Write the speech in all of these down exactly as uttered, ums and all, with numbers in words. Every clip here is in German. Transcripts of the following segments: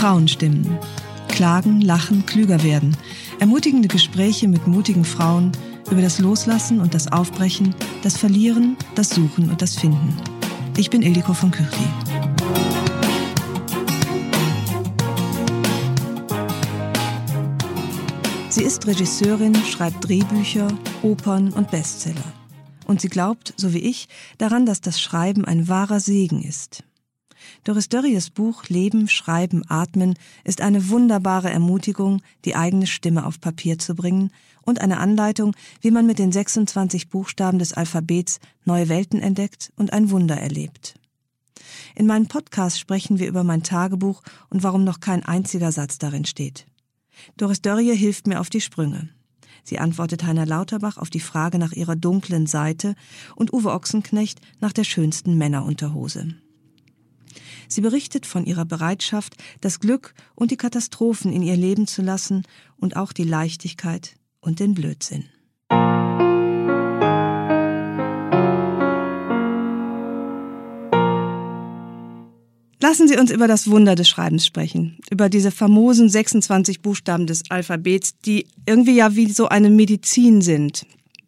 Frauenstimmen. Klagen, lachen, klüger werden. Ermutigende Gespräche mit mutigen Frauen über das Loslassen und das Aufbrechen, das Verlieren, das Suchen und das Finden. Ich bin Ildiko von Kürti. Sie ist Regisseurin, schreibt Drehbücher, Opern und Bestseller. Und sie glaubt, so wie ich, daran, dass das Schreiben ein wahrer Segen ist. Doris Dörries Buch Leben, Schreiben, Atmen ist eine wunderbare Ermutigung, die eigene Stimme auf Papier zu bringen und eine Anleitung, wie man mit den sechsundzwanzig Buchstaben des Alphabets neue Welten entdeckt und ein Wunder erlebt. In meinem Podcast sprechen wir über mein Tagebuch und warum noch kein einziger Satz darin steht. Doris Dörrie hilft mir auf die Sprünge. Sie antwortet Heiner Lauterbach auf die Frage nach ihrer dunklen Seite und Uwe Ochsenknecht nach der schönsten Männerunterhose. Sie berichtet von ihrer Bereitschaft, das Glück und die Katastrophen in ihr Leben zu lassen und auch die Leichtigkeit und den Blödsinn. Lassen Sie uns über das Wunder des Schreibens sprechen, über diese famosen sechsundzwanzig Buchstaben des Alphabets, die irgendwie ja wie so eine Medizin sind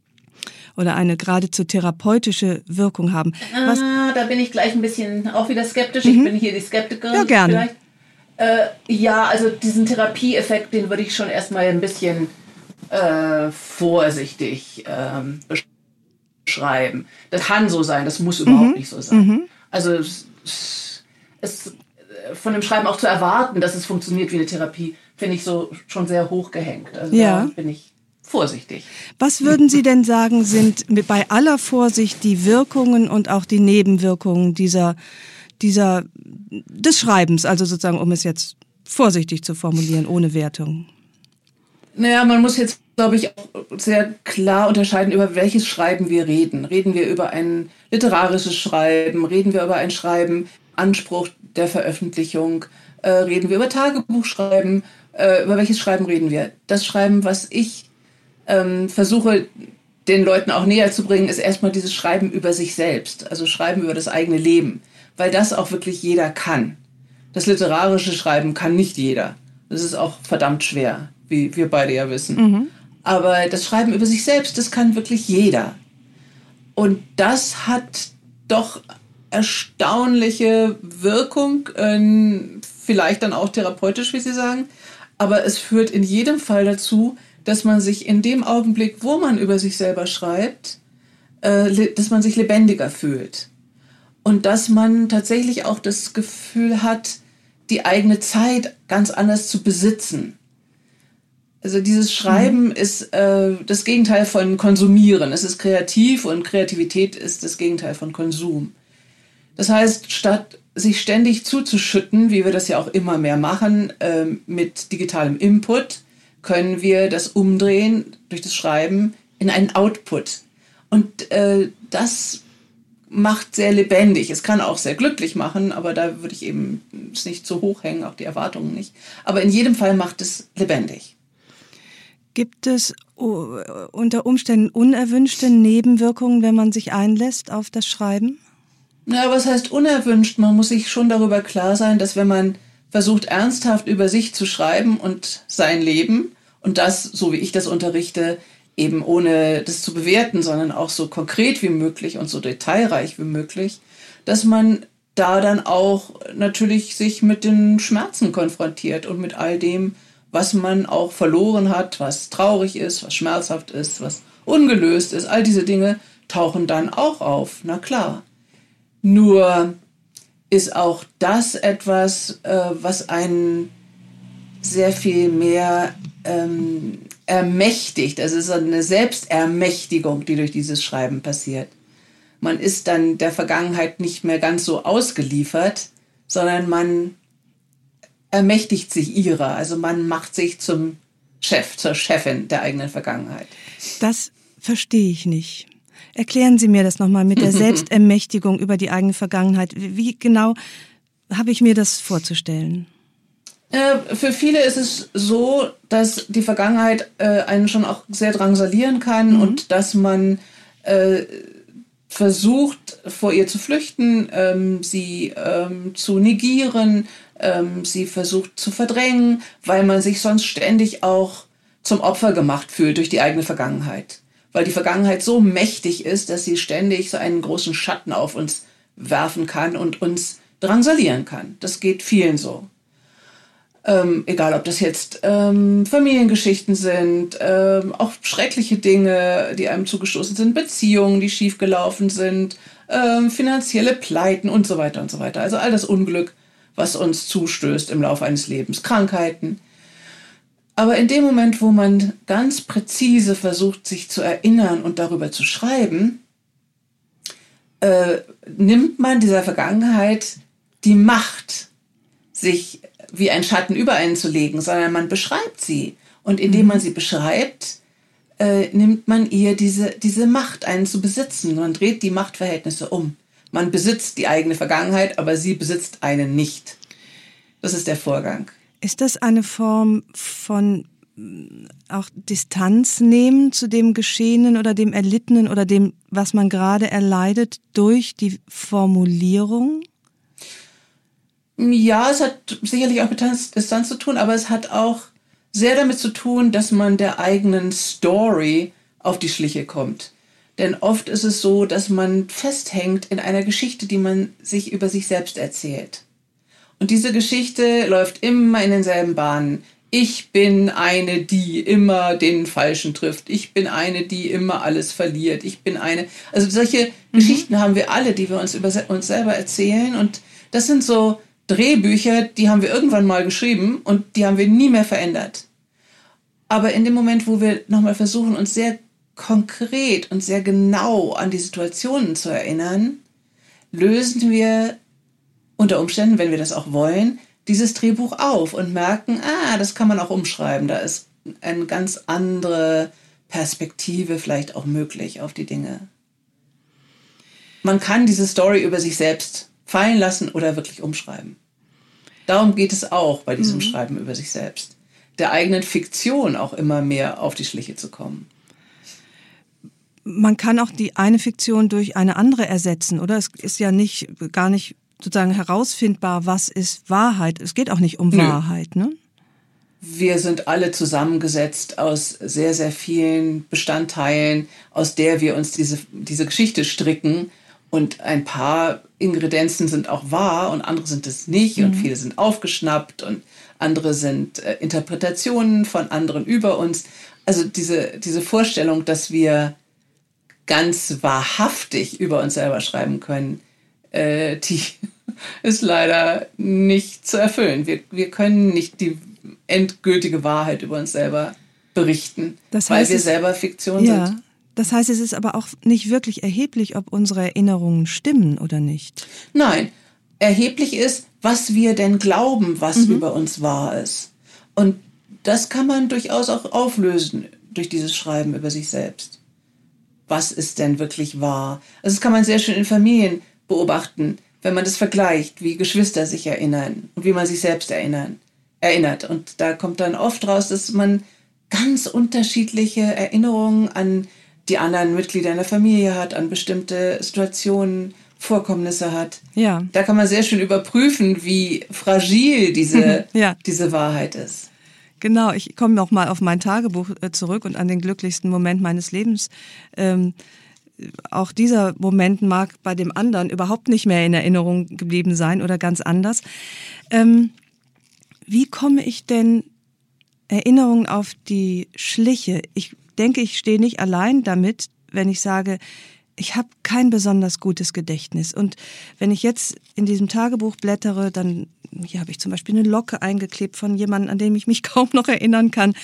oder eine geradezu therapeutische Wirkung haben. Was ah, da bin ich gleich ein bisschen auch wieder skeptisch. Mhm. Ich bin hier die Skeptikerin. Ja, gerne. Vielleicht. Äh, ja, also diesen Therapieeffekt, den würde ich schon erstmal ein bisschen äh, vorsichtig ähm, beschreiben. Das kann so sein, das muss überhaupt mhm. nicht so sein. Mhm. Also es, es, von dem Schreiben auch zu erwarten, dass es funktioniert wie eine Therapie, finde ich so schon sehr hoch gehängt. Also ja. Da bin ich vorsichtig. Was würden Sie denn sagen, sind bei aller Vorsicht die Wirkungen und auch die Nebenwirkungen dieser, dieser, des Schreibens, also sozusagen, um es jetzt vorsichtig zu formulieren, ohne Wertung? Naja, man muss jetzt, glaube ich, auch sehr klar unterscheiden, über welches Schreiben wir reden. Reden wir über ein literarisches Schreiben? Reden wir über ein Schreiben, Anspruch der Veröffentlichung? Äh, reden wir über Tagebuchschreiben? Äh, über welches Schreiben reden wir? Das Schreiben, was ich ähm, versuche, den Leuten auch näher zu bringen, ist erstmal dieses Schreiben über sich selbst. Also Schreiben über das eigene Leben. Weil das auch wirklich jeder kann. Das literarische Schreiben kann nicht jeder. Das ist auch verdammt schwer, wie wir beide ja wissen. Mhm. Aber das Schreiben über sich selbst, das kann wirklich jeder. Und das hat doch erstaunliche Wirkung, äh, vielleicht dann auch therapeutisch, wie Sie sagen. Aber es führt in jedem Fall dazu, dass man sich in dem Augenblick, wo man über sich selber schreibt, äh, dass man sich lebendiger fühlt. Und dass man tatsächlich auch das Gefühl hat, die eigene Zeit ganz anders zu besitzen. Also dieses Schreiben mhm. ist äh, das Gegenteil von Konsumieren. Es ist kreativ und Kreativität ist das Gegenteil von Konsum. Das heißt, statt sich ständig zuzuschütten, wie wir das ja auch immer mehr machen, äh, mit digitalem Input, können wir das umdrehen durch das Schreiben in einen Output. Und äh, das macht sehr lebendig. Es kann auch sehr glücklich machen, aber da würde ich eben es nicht zu hoch hängen, auch die Erwartungen nicht. Aber in jedem Fall macht es lebendig. Gibt es unter Umständen unerwünschte Nebenwirkungen, wenn man sich einlässt auf das Schreiben? Na, was heißt unerwünscht? Man muss sich schon darüber klar sein, dass wenn man versucht, ernsthaft über sich zu schreiben und sein Leben, und das, so wie ich das unterrichte, eben ohne das zu bewerten, sondern auch so konkret wie möglich und so detailreich wie möglich, dass man da dann auch natürlich sich mit den Schmerzen konfrontiert und mit all dem, was man auch verloren hat, was traurig ist, was schmerzhaft ist, was ungelöst ist. All diese Dinge tauchen dann auch auf, na klar. Nur ist auch das etwas, äh, was einen sehr viel mehr ähm, ermächtigt. Also es ist eine Selbstermächtigung, die durch dieses Schreiben passiert. Man ist dann der Vergangenheit nicht mehr ganz so ausgeliefert, sondern man ermächtigt sich ihrer. Also man macht sich zum Chef, zur Chefin der eigenen Vergangenheit. Das verstehe ich nicht. Erklären Sie mir das nochmal mit der Selbstermächtigung über die eigene Vergangenheit. Wie genau habe ich mir das vorzustellen? Äh, für viele ist es so, dass die Vergangenheit äh, einen schon auch sehr drangsalieren kann mhm. und dass man äh, versucht, vor ihr zu flüchten, ähm, sie ähm, zu negieren, ähm, sie versucht zu verdrängen, weil man sich sonst ständig auch zum Opfer gemacht fühlt durch die eigene Vergangenheit. Weil die Vergangenheit so mächtig ist, dass sie ständig so einen großen Schatten auf uns werfen kann und uns drangsalieren kann. Das geht vielen so. Ähm, egal, ob das jetzt ähm, Familiengeschichten sind, ähm, auch schreckliche Dinge, die einem zugestoßen sind, Beziehungen, die schiefgelaufen sind, ähm, finanzielle Pleiten und so weiter und so weiter. Also all das Unglück, was uns zustößt im Laufe eines Lebens, Krankheiten. Aber in dem Moment, wo man ganz präzise versucht, sich zu erinnern und darüber zu schreiben, äh, nimmt man dieser Vergangenheit die Macht, sich wie ein Schatten über einen zu legen, sondern man beschreibt sie. Und indem man sie beschreibt, äh, nimmt man ihr diese, diese Macht, einen zu besitzen. Man dreht die Machtverhältnisse um. Man besitzt die eigene Vergangenheit, aber sie besitzt einen nicht. Das ist der Vorgang. Ist das eine Form von auch Distanz nehmen zu dem Geschehenen oder dem Erlittenen oder dem, was man gerade erleidet, durch die Formulierung? Ja, es hat sicherlich auch mit Distanz zu tun, aber es hat auch sehr damit zu tun, dass man der eigenen Story auf die Schliche kommt. Denn oft ist es so, dass man festhängt in einer Geschichte, die man sich über sich selbst erzählt. Und diese Geschichte läuft immer in denselben Bahnen. Ich bin eine, die immer den Falschen trifft. Ich bin eine, die immer alles verliert. Ich bin eine... Also solche mhm. Geschichten haben wir alle, die wir uns über uns selber erzählen. Und das sind so Drehbücher, die haben wir irgendwann mal geschrieben und die haben wir nie mehr verändert. Aber in dem Moment, wo wir nochmal versuchen, uns sehr konkret und sehr genau an die Situationen zu erinnern, lösen wir unter Umständen, wenn wir das auch wollen, dieses Drehbuch auf und merken, ah, das kann man auch umschreiben. Da ist eine ganz andere Perspektive vielleicht auch möglich auf die Dinge. Man kann diese Story über sich selbst fallen lassen oder wirklich umschreiben. Darum geht es auch bei diesem mhm. Schreiben über sich selbst. Der eigenen Fiktion auch immer mehr auf die Schliche zu kommen. Man kann auch die eine Fiktion durch eine andere ersetzen, oder? Es ist ja nicht, gar nicht sozusagen herausfindbar, was ist Wahrheit. Es geht auch nicht um Nö. Wahrheit, ne? Wir sind alle zusammengesetzt aus sehr, sehr vielen Bestandteilen, aus der wir uns diese, diese Geschichte stricken. Und ein paar Ingredienzen sind auch wahr und andere sind es nicht. Mhm. Und viele sind aufgeschnappt und andere sind äh, Interpretationen von anderen über uns. Also diese, diese Vorstellung, dass wir ganz wahrhaftig über uns selber schreiben können, äh, die ist leider nicht zu erfüllen. Wir, wir können nicht die endgültige Wahrheit über uns selber berichten, das heißt, weil wir selber Fiktion ja. sind. Das heißt, es ist aber auch nicht wirklich erheblich, ob unsere Erinnerungen stimmen oder nicht. Nein, erheblich ist, was wir denn glauben, was mhm. über uns wahr ist. Und das kann man durchaus auch auflösen durch dieses Schreiben über sich selbst. Was ist denn wirklich wahr? Also das kann man sehr schön in Familien beobachten, wenn man das vergleicht, wie Geschwister sich erinnern und wie man sich selbst erinnern, erinnert. Und da kommt dann oft raus, dass man ganz unterschiedliche Erinnerungen an die anderen Mitglieder in der Familie hat, an bestimmte Situationen, Vorkommnisse hat. Ja. Da kann man sehr schön überprüfen, wie fragil diese, ja. diese Wahrheit ist. Genau, ich komme noch mal auf mein Tagebuch zurück und an den glücklichsten Moment meines Lebens. Ähm, auch dieser Moment mag bei dem anderen überhaupt nicht mehr in Erinnerung geblieben sein oder ganz anders. Ähm, wie komme ich denn Erinnerungen auf die Schliche? Ich denke, ich stehe nicht allein damit, wenn ich sage, ich habe kein besonders gutes Gedächtnis. Und wenn ich jetzt in diesem Tagebuch blättere, dann hier habe ich zum Beispiel eine Locke eingeklebt von jemandem, an den ich mich kaum noch erinnern kann.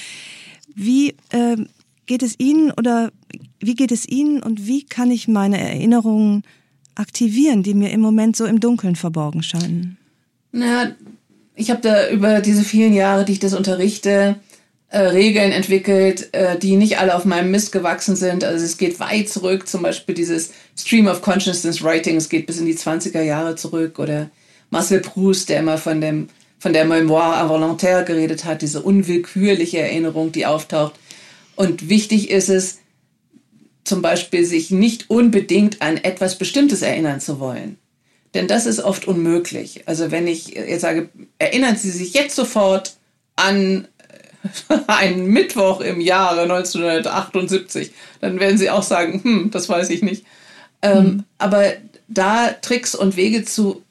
Wie äh, geht es Ihnen oder wie geht es Ihnen und wie kann ich meine Erinnerungen aktivieren, die mir im Moment so im Dunkeln verborgen scheinen? Na, ich habe da über diese vielen Jahre, die ich das unterrichte, Äh, Regeln entwickelt, äh, die nicht alle auf meinem Mist gewachsen sind. Also es geht weit zurück, zum Beispiel dieses Stream of Consciousness Writing, es geht bis in die zwanziger Jahre zurück. Oder Marcel Proust, der immer von, dem, von der Mémoire involontaire geredet hat, diese unwillkürliche Erinnerung, die auftaucht. Und wichtig ist es, zum Beispiel sich nicht unbedingt an etwas Bestimmtes erinnern zu wollen. Denn das ist oft unmöglich. Also wenn ich jetzt sage, erinnern Sie sich jetzt sofort an einen Mittwoch im Jahre neunzehnhundertachtundsiebzig, dann werden Sie auch sagen, hm, das weiß ich nicht. Ähm, hm. Aber da Tricks und Wege zu,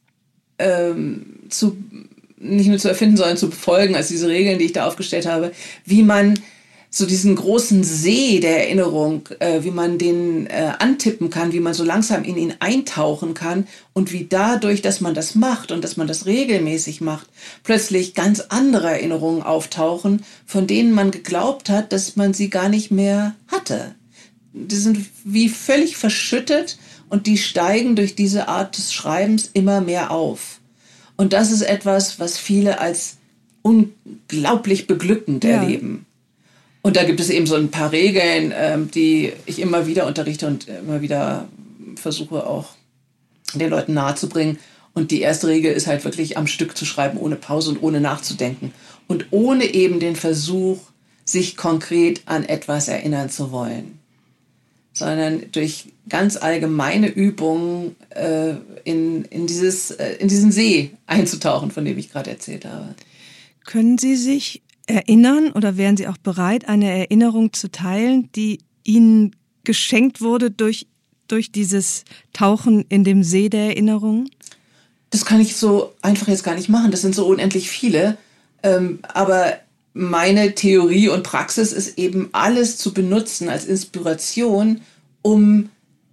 ähm, zu nicht nur zu erfinden, sondern zu befolgen, also diese Regeln, die ich da aufgestellt habe, wie man so diesen großen See der Erinnerung, äh, wie man den äh, antippen kann, wie man so langsam in ihn eintauchen kann und wie dadurch, dass man das macht und dass man das regelmäßig macht, plötzlich ganz andere Erinnerungen auftauchen, von denen man geglaubt hat, dass man sie gar nicht mehr hatte. Die sind wie völlig verschüttet und die steigen durch diese Art des Schreibens immer mehr auf. Und das ist etwas, was viele als unglaublich beglückend ja. erleben. Und da gibt es eben so ein paar Regeln, ähm, die ich immer wieder unterrichte und immer wieder versuche auch den Leuten nahezubringen. Und die erste Regel ist halt wirklich am Stück zu schreiben, ohne Pause und ohne nachzudenken. Und ohne eben den Versuch, sich konkret an etwas erinnern zu wollen. Sondern durch ganz allgemeine Übungen äh, in, in, dieses, äh, in diesen See einzutauchen, von dem ich gerade erzählt habe. Können Sie sich erinnern oder wären Sie auch bereit, eine Erinnerung zu teilen, die Ihnen geschenkt wurde durch, durch dieses Tauchen in dem See der Erinnerungen? Das kann ich so einfach jetzt gar nicht machen. Das sind so unendlich viele. Ähm, aber meine Theorie und Praxis ist eben, alles zu benutzen als Inspiration, um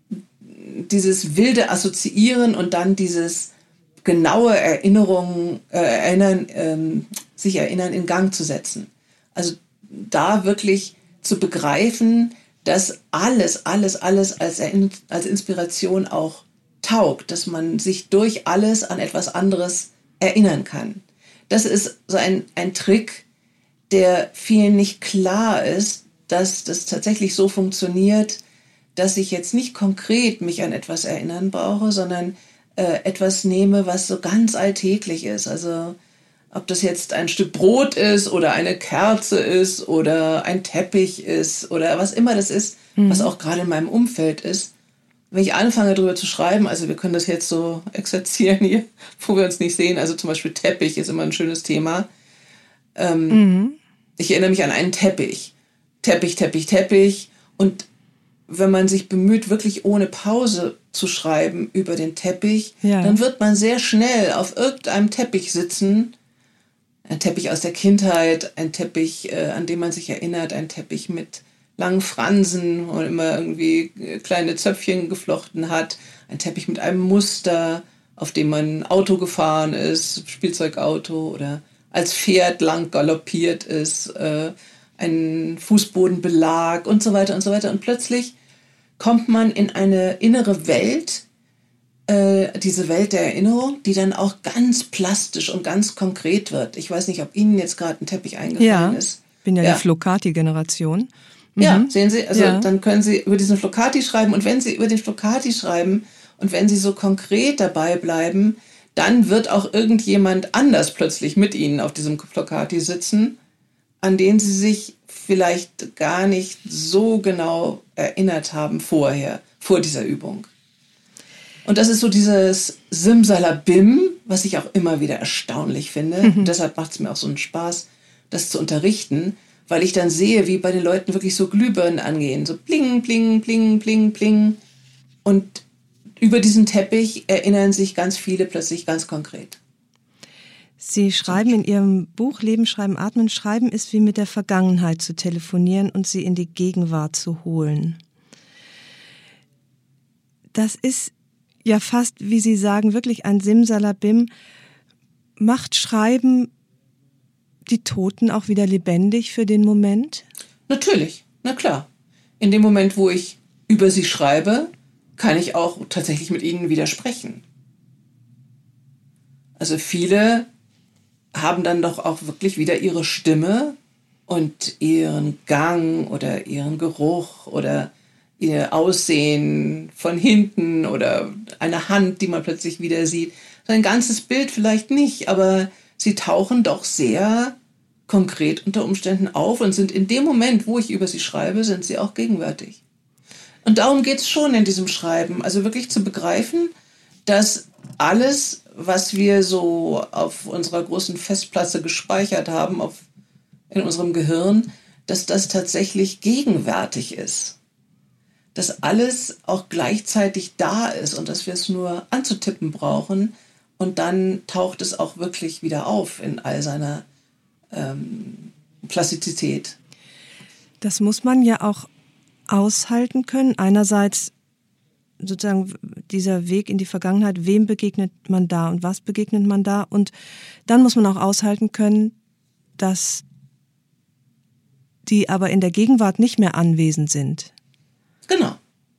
dieses wilde Assoziieren und dann dieses genaue Erinnerungen, äh, erinnern, ähm, sich erinnern in Gang zu setzen. Also da wirklich zu begreifen, dass alles, alles, alles als, als Inspiration auch taugt, dass man sich durch alles an etwas anderes erinnern kann. Das ist so ein, ein Trick, der vielen nicht klar ist, dass das tatsächlich so funktioniert, dass ich jetzt nicht konkret mich an etwas erinnern brauche, sondern äh, etwas nehme, was so ganz alltäglich ist. Also ob das jetzt ein Stück Brot ist oder eine Kerze ist oder ein Teppich ist oder was immer das ist, mhm. was auch gerade in meinem Umfeld ist. Wenn ich anfange, darüber zu schreiben, also wir können das jetzt so exerzieren hier, wo wir uns nicht sehen, also zum Beispiel Teppich ist immer ein schönes Thema. Ähm, mhm. Ich erinnere mich an einen Teppich. Teppich, Teppich, Teppich. Und wenn man sich bemüht, wirklich ohne Pause zu schreiben über den Teppich, ja. dann wird man sehr schnell auf irgendeinem Teppich sitzen. Ein Teppich aus der Kindheit, ein Teppich, äh, an den man sich erinnert, ein Teppich mit langen Fransen und immer irgendwie kleine Zöpfchen geflochten hat, ein Teppich mit einem Muster, auf dem man Auto gefahren ist, Spielzeugauto oder als Pferd lang galoppiert ist, äh, ein Fußbodenbelag und so weiter und so weiter. Und plötzlich kommt man in eine innere Welt, äh, diese Welt der Erinnerung, die dann auch ganz plastisch und ganz konkret wird. Ich weiß nicht, ob Ihnen jetzt gerade ein Teppich eingefallen ja, ist. Ich bin ja, ja. die Flocati-Generation. Mhm. Ja, sehen Sie, also ja. dann können Sie über diesen Flocati schreiben und wenn Sie über den Flocati schreiben und wenn Sie so konkret dabei bleiben, dann wird auch irgendjemand anders plötzlich mit Ihnen auf diesem Flocati sitzen, an den Sie sich vielleicht gar nicht so genau erinnert haben vorher, vor dieser Übung. Und das ist so dieses Simsalabim, was ich auch immer wieder erstaunlich finde. Mhm. Und deshalb macht es mir auch so einen Spaß, das zu unterrichten, weil ich dann sehe, wie bei den Leuten wirklich so Glühbirnen angehen. So bling, bling, bling, bling, bling. Und über diesen Teppich erinnern sich ganz viele plötzlich ganz konkret. Sie schreiben in Ihrem Buch Leben, Schreiben, Atmen. Schreiben ist wie mit der Vergangenheit zu telefonieren und sie in die Gegenwart zu holen. Das ist ja fast, wie Sie sagen, wirklich ein Simsalabim. Macht Schreiben die Toten auch wieder lebendig für den Moment? Natürlich, na klar. In dem Moment, wo ich über sie schreibe, kann ich auch tatsächlich mit ihnen widersprechen. Also viele haben dann doch auch wirklich wieder ihre Stimme und ihren Gang oder ihren Geruch oder ihr Aussehen von hinten oder eine Hand, die man plötzlich wieder sieht. So ein ganzes Bild vielleicht nicht, aber sie tauchen doch sehr konkret unter Umständen auf und sind in dem Moment, wo ich über sie schreibe, sind sie auch gegenwärtig. Und darum geht es schon in diesem Schreiben. Also wirklich zu begreifen, dass alles, was wir so auf unserer großen Festplatte gespeichert haben, auf, in unserem Gehirn, dass das tatsächlich gegenwärtig ist. Dass alles auch gleichzeitig da ist und dass wir es nur anzutippen brauchen und dann taucht es auch wirklich wieder auf in all seiner ähm, Plastizität. Das muss man ja auch aushalten können. Einerseits sozusagen dieser Weg in die Vergangenheit, wem begegnet man da und was begegnet man da? Und dann muss man auch aushalten können, dass die aber in der Gegenwart nicht mehr anwesend sind. Genau.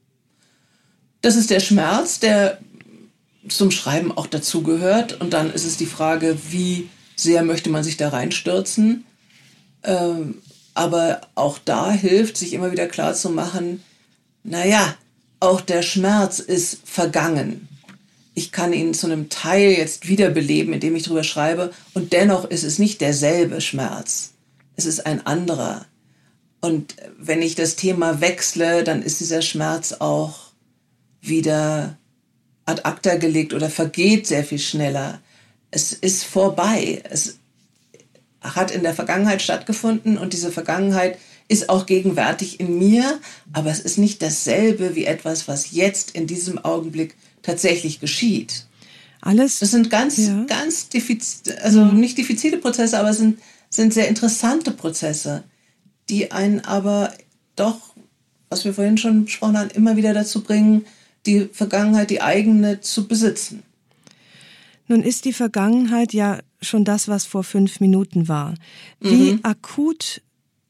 Das ist der Schmerz, der zum Schreiben auch dazugehört. Und dann ist es die Frage, wie sehr möchte man sich da reinstürzen. Ähm, aber auch da hilft, sich immer wieder klar zu machen, naja, auch der Schmerz ist vergangen. Ich kann ihn zu einem Teil jetzt wiederbeleben, indem ich drüber schreibe. Und dennoch ist es nicht derselbe Schmerz. Es ist ein anderer. Und wenn ich das Thema wechsle, dann ist dieser Schmerz auch wieder ad acta gelegt oder vergeht sehr viel schneller. Es ist vorbei. Es hat in der Vergangenheit stattgefunden und diese Vergangenheit ist auch gegenwärtig in mir, aber es ist nicht dasselbe wie etwas, was jetzt in diesem Augenblick tatsächlich geschieht. Alles? Das sind ganz, ja. ganz diffizil, also nicht diffizile Prozesse, aber es sind, sind sehr interessante Prozesse, die einen aber doch, was wir vorhin schon besprochen haben, immer wieder dazu bringen, die Vergangenheit, die eigene, zu besitzen. Nun ist die Vergangenheit ja schon das, was vor fünf Minuten war. Wie mhm. akut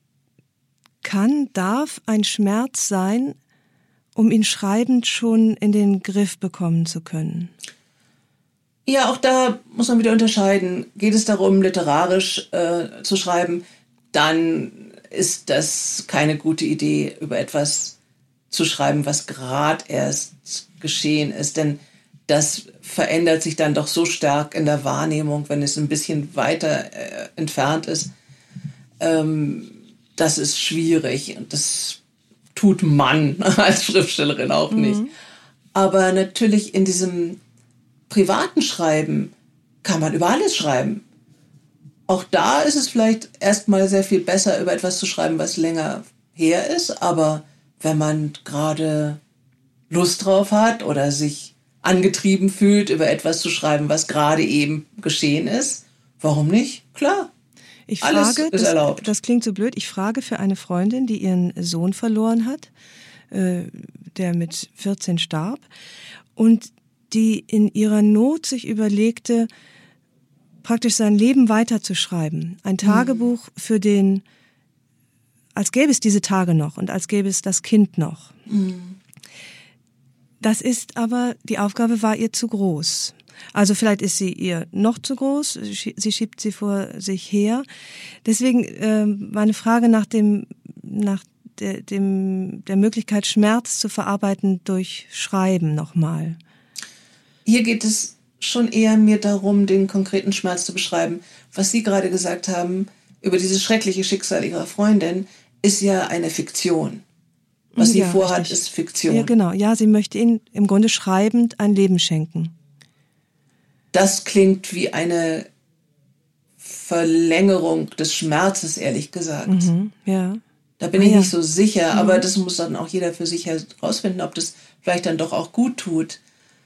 kann, darf ein Schmerz sein, um ihn schreibend schon in den Griff bekommen zu können? Ja, auch da muss man wieder unterscheiden. Geht es darum, literarisch äh, zu schreiben, dann ist das keine gute Idee, über etwas zu schreiben, was gerade erst geschehen ist. Denn das verändert sich dann doch so stark in der Wahrnehmung, wenn es ein bisschen weiter äh, entfernt ist. Ähm, das ist schwierig und das tut man als Schriftstellerin auch nicht. Mhm. Aber natürlich in diesem privaten Schreiben kann man über alles schreiben. Auch da ist es vielleicht erstmal sehr viel besser, über etwas zu schreiben, was länger her ist. Aber wenn man gerade Lust drauf hat oder sich angetrieben fühlt, über etwas zu schreiben, was gerade eben geschehen ist, warum nicht? Klar. Ich frage, alles ist erlaubt. Das, das klingt so blöd, ich frage für eine Freundin, die ihren Sohn verloren hat, äh, der mit vierzehn starb, und die in ihrer Not sich überlegte, praktisch sein Leben weiterzuschreiben. Ein Tagebuch mhm. für den, als gäbe es diese Tage noch und als gäbe es das Kind noch. Mhm. Das ist aber, die Aufgabe war ihr zu groß. Also vielleicht ist sie ihr noch zu groß, sie schiebt sie vor sich her. Deswegen äh, meine Frage nach dem, nach der, dem, der Möglichkeit, Schmerz zu verarbeiten durch Schreiben nochmal. Hier geht es schon eher mir darum, den konkreten Schmerz zu beschreiben. Was Sie gerade gesagt haben über dieses schreckliche Schicksal Ihrer Freundin, ist ja eine Fiktion. Was sie ja, vorhat, richtig. Ist Fiktion. Ja, genau. Ja, sie möchte ihnen im Grunde schreibend ein Leben schenken. Das klingt wie eine Verlängerung des Schmerzes, ehrlich gesagt. Mhm, ja. Da bin ah, ich ja. nicht so sicher, mhm. aber das muss dann auch jeder für sich herausfinden, ob das vielleicht dann doch auch gut tut.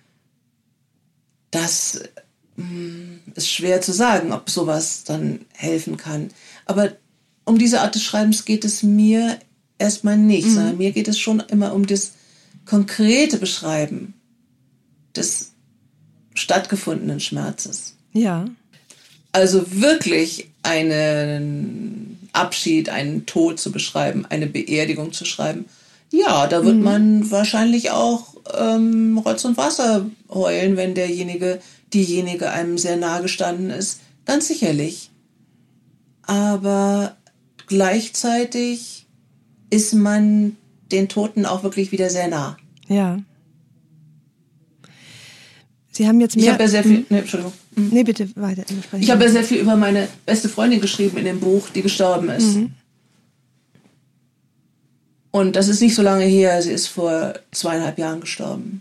Das mh, ist schwer zu sagen, ob sowas dann helfen kann. Aber um diese Art des Schreibens geht es mir erstmal nicht, mhm. sondern mir geht es schon immer um das konkrete Beschreiben des stattgefundenen Schmerzes. Ja. Also wirklich einen Abschied, einen Tod zu beschreiben, eine Beerdigung zu schreiben. Ja, da wird mhm. man wahrscheinlich auch ähm, Rotz und Wasser heulen, wenn derjenige, diejenige einem sehr nahe gestanden ist. Ganz sicherlich. Aber gleichzeitig ist man den Toten auch wirklich wieder sehr nah. Ja. Sie haben jetzt mehr... Ich habe ja sehr viel... Nee, Entschuldigung. Mhm. Nee, bitte weiter. Ich habe ja sehr viel über meine beste Freundin geschrieben in dem Buch, die gestorben ist. Mhm. Und das ist nicht so lange her, sie ist vor zweieinhalb Jahren gestorben.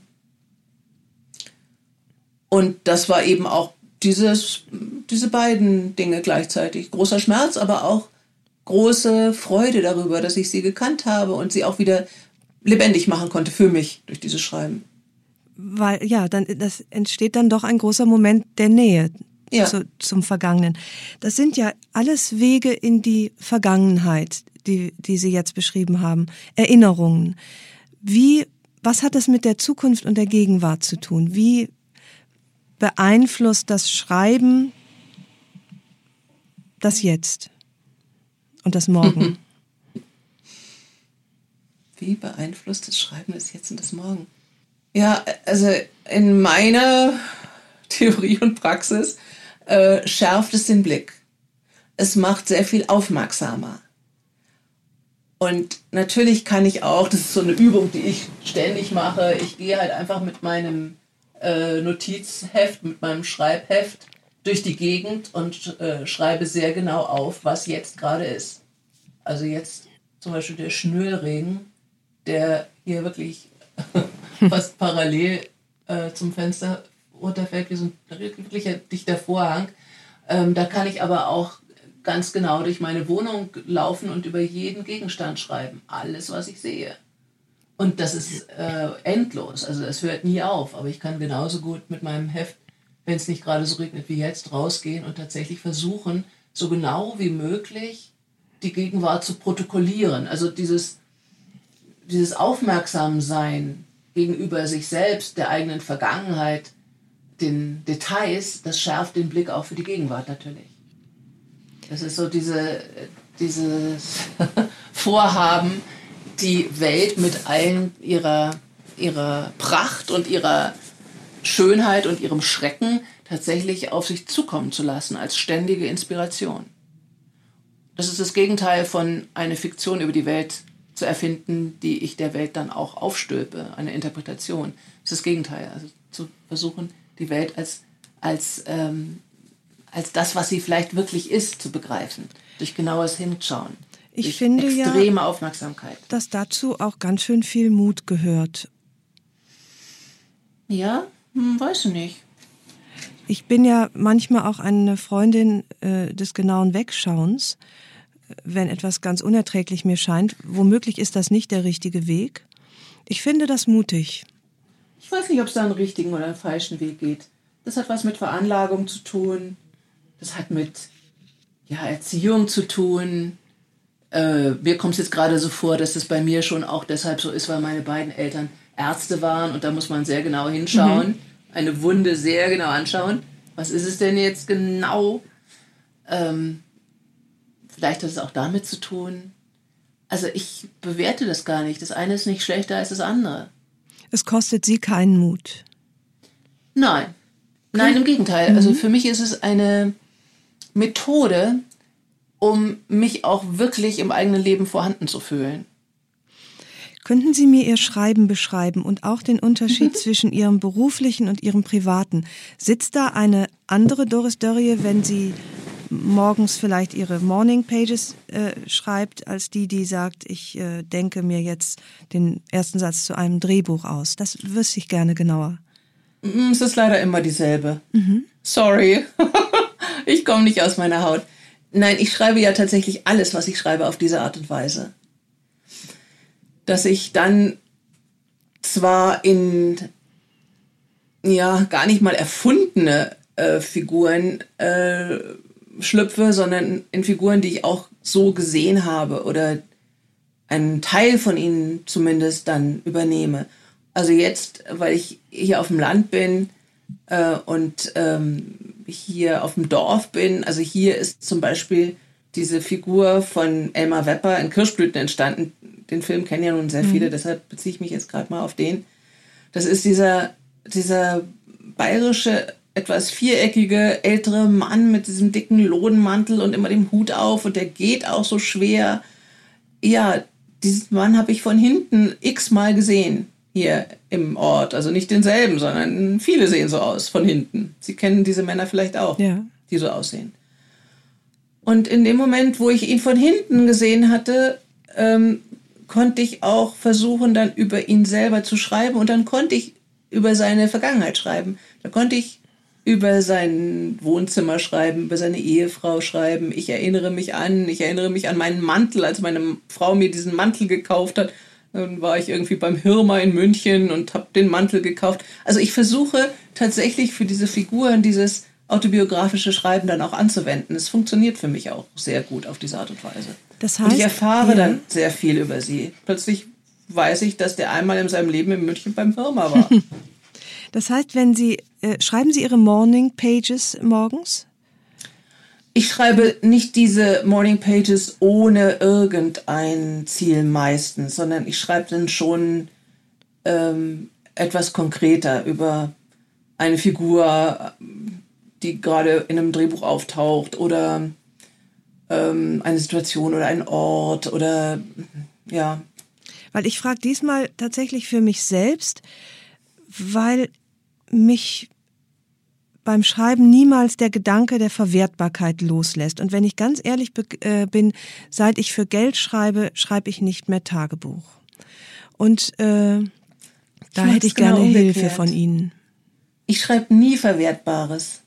Und das war eben auch dieses, diese beiden Dinge gleichzeitig. Großer Schmerz, aber auch große Freude darüber, dass ich sie gekannt habe und sie auch wieder lebendig machen konnte für mich durch dieses Schreiben. Weil, ja, dann das entsteht dann doch ein großer Moment der Nähe ja. zu, zum Vergangenen. Das sind ja alles Wege in die Vergangenheit, die, die Sie jetzt beschrieben haben. Erinnerungen. Wie, was hat das mit der Zukunft und der Gegenwart zu tun? Wie beeinflusst das Schreiben das Jetzt und das Morgen? Wie beeinflusst das Schreiben das Jetzt und das Morgen? Ja, also in meiner Theorie und Praxis äh, schärft es den Blick. Es macht sehr viel aufmerksamer. Und natürlich kann ich auch, das ist so eine Übung, die ich ständig mache, ich gehe halt einfach mit meinem äh, Notizheft, mit meinem Schreibheft durch die Gegend und äh, schreibe sehr genau auf, was jetzt gerade ist. Also jetzt zum Beispiel der Schnöllregen, der hier wirklich fast parallel äh, zum Fenster runterfällt, wie so ein wirklicher dichter Vorhang. Ähm, da kann ich aber auch ganz genau durch meine Wohnung laufen und über jeden Gegenstand schreiben. Alles, was ich sehe. Und das ist äh, endlos. Also es hört nie auf. Aber ich kann genauso gut mit meinem Heft, wenn es nicht gerade so regnet wie jetzt, rausgehen und tatsächlich versuchen, so genau wie möglich die Gegenwart zu protokollieren. Also dieses, dieses Aufmerksamsein gegenüber sich selbst, der eigenen Vergangenheit, den Details, das schärft den Blick auch für die Gegenwart natürlich. Das ist so diese, dieses Vorhaben, die Welt mit allen ihrer, ihrer Pracht und ihrer Schönheit und ihrem Schrecken tatsächlich auf sich zukommen zu lassen, als ständige Inspiration. Das ist das Gegenteil von einer Fiktion über die Welt zu erfinden, die ich der Welt dann auch aufstülpe, eine Interpretation. Das ist das Gegenteil, also zu versuchen, die Welt als, als, ähm, als das, was sie vielleicht wirklich ist, zu begreifen, durch genaues Hinschauen, ich durch finde extreme ja, Aufmerksamkeit. Dass dazu auch ganz schön viel Mut gehört. Ja, hm, weiß ich nicht. Ich bin ja manchmal auch eine Freundin äh, des genauen Wegschauens, wenn etwas ganz unerträglich mir scheint. Womöglich ist das nicht der richtige Weg. Ich finde das mutig. Ich weiß nicht, ob es da einen richtigen oder einen falschen Weg geht. Das hat was mit Veranlagung zu tun. Das hat mit ja, Erziehung zu tun. Äh, mir kommt es jetzt gerade so vor, dass das bei mir schon auch deshalb so ist, weil meine beiden Eltern Ärzte waren und da muss man sehr genau hinschauen, mhm. eine Wunde sehr genau anschauen. Was ist es denn jetzt genau? Ähm, vielleicht hat es auch damit zu tun. Also ich bewerte das gar nicht. Das eine ist nicht schlechter als das andere. Es kostet Sie keinen Mut? Nein. Nein, im Gegenteil. Mhm. Also für mich ist es eine Methode, um mich auch wirklich im eigenen Leben vorhanden zu fühlen. Könnten Sie mir Ihr Schreiben beschreiben und auch den Unterschied mhm. zwischen Ihrem beruflichen und Ihrem privaten? Sitzt da eine andere Doris Dörrie, wenn sie morgens vielleicht ihre Morning Pages äh, schreibt, als die, die sagt, ich äh, denke mir jetzt den ersten Satz zu einem Drehbuch aus? Das wüsste ich gerne genauer. Es ist leider immer dieselbe. Mhm. Sorry, ich komme nicht aus meiner Haut. Nein, ich schreibe ja tatsächlich alles, was ich schreibe, auf diese Art und Weise. Dass ich dann zwar in ja gar nicht mal erfundene äh, Figuren äh, schlüpfe, sondern in Figuren, die ich auch so gesehen habe oder einen Teil von ihnen zumindest dann übernehme. Also jetzt, weil ich hier auf dem Land bin äh, und ähm, hier auf dem Dorf bin, also hier ist zum Beispiel diese Figur von Elmar Wepper in Kirschblüten entstanden. Den Film kennen ja nun sehr viele, mhm. deshalb beziehe ich mich jetzt gerade mal auf den. Das ist dieser, dieser bayerische, etwas viereckige, ältere Mann mit diesem dicken Lodenmantel und immer dem Hut auf und der geht auch so schwer. Ja, diesen Mann habe ich von hinten x-mal gesehen hier im Ort. Also nicht denselben, sondern viele sehen so aus von hinten. Sie kennen diese Männer vielleicht auch, ja. die so aussehen. Und in dem Moment, wo ich ihn von hinten gesehen hatte, ähm, konnte ich auch versuchen, dann über ihn selber zu schreiben und dann konnte ich über seine Vergangenheit schreiben. Da konnte ich über sein Wohnzimmer schreiben, über seine Ehefrau schreiben. Ich erinnere mich an, ich erinnere mich an meinen Mantel, als meine Frau mir diesen Mantel gekauft hat. Dann war ich irgendwie beim Hirma in München und habe den Mantel gekauft. Also ich versuche tatsächlich für diese Figuren dieses autobiografische Schreiben dann auch anzuwenden. Es funktioniert für mich auch sehr gut auf diese Art und Weise. Das heißt, und ich erfahre ja. dann sehr viel über sie. Plötzlich weiß ich, dass der einmal in seinem Leben in München beim Hirma war. Das heißt, wenn Sie, äh, schreiben Sie Ihre Morning Pages morgens? Ich schreibe nicht diese Morning Pages ohne irgendein Ziel meistens, sondern ich schreibe dann schon ähm, etwas konkreter über eine Figur, die gerade in einem Drehbuch auftaucht oder ähm, eine Situation oder ein Ort oder ja. Weil ich frage diesmal tatsächlich für mich selbst, weil mich beim Schreiben niemals der Gedanke der Verwertbarkeit loslässt. Und wenn ich ganz ehrlich be- äh, bin, seit ich für Geld schreibe, schreibe ich nicht mehr Tagebuch. Und äh, da hätte ich genau gerne umgekehrt. Hilfe von Ihnen. Ich schreibe nie Verwertbares.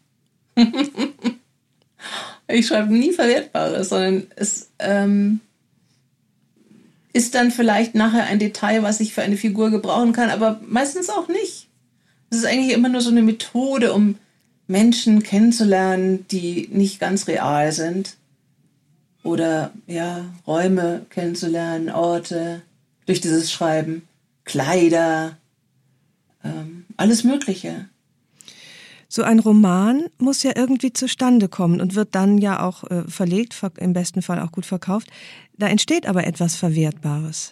Ich schreibe nie Verwertbares, sondern es ähm, ist dann vielleicht nachher ein Detail, was ich für eine Figur gebrauchen kann, aber meistens auch nicht. Es ist eigentlich immer nur so eine Methode, um Menschen kennenzulernen, die nicht ganz real sind. Oder ja, Räume kennenzulernen, Orte, durch dieses Schreiben, Kleider, ähm, alles Mögliche. So ein Roman muss ja irgendwie zustande kommen und wird dann ja auch äh, verlegt, ver- im besten Fall auch gut verkauft. Da entsteht aber etwas Verwertbares.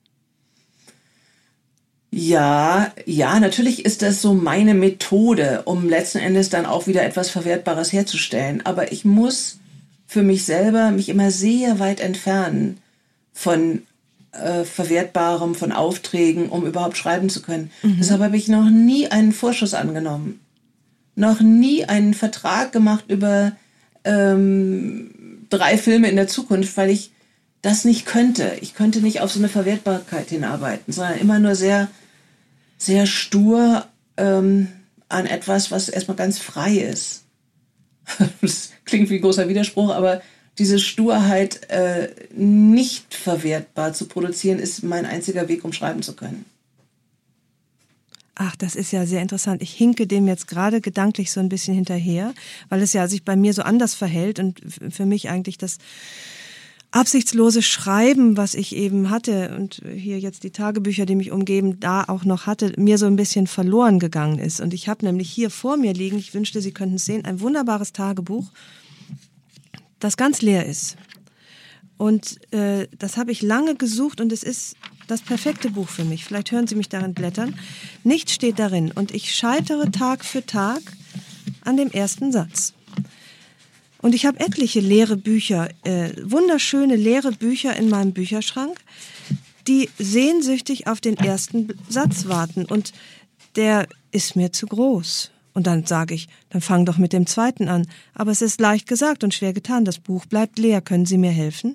Ja, ja, natürlich ist das so meine Methode, um letzten Endes dann auch wieder etwas Verwertbares herzustellen. Aber ich muss für mich selber mich immer sehr weit entfernen von äh, Verwertbarem, von Aufträgen, um überhaupt schreiben zu können. Mhm. Deshalb habe ich noch nie einen Vorschuss angenommen. Noch nie einen Vertrag gemacht über ähm, drei Filme in der Zukunft, weil ich das nicht könnte. Ich könnte nicht auf so eine Verwertbarkeit hinarbeiten, sondern immer nur sehr, sehr stur ähm, an etwas, was erstmal ganz frei ist. Das klingt wie ein großer Widerspruch, aber diese Sturheit äh, nicht verwertbar zu produzieren, ist mein einziger Weg, um schreiben zu können. Ach, das ist ja sehr interessant. Ich hinke dem jetzt gerade gedanklich so ein bisschen hinterher, weil es ja sich bei mir so anders verhält und für mich eigentlich das absichtslose Schreiben, was ich eben hatte und hier jetzt die Tagebücher, die mich umgeben, da auch noch hatte, mir so ein bisschen verloren gegangen ist. Und ich habe nämlich hier vor mir liegen, ich wünschte, Sie könnten es sehen, ein wunderbares Tagebuch, das ganz leer ist. Und äh, das habe ich lange gesucht und es ist das perfekte Buch für mich. Vielleicht hören Sie mich darin blättern. Nichts steht darin und ich scheitere Tag für Tag an dem ersten Satz. Und ich habe etliche leere Bücher, äh, wunderschöne leere Bücher in meinem Bücherschrank, die sehnsüchtig auf den ersten Satz warten. Und der ist mir zu groß. Und dann sage ich, dann fang doch mit dem zweiten an. Aber es ist leicht gesagt und schwer getan. Das Buch bleibt leer. Können Sie mir helfen?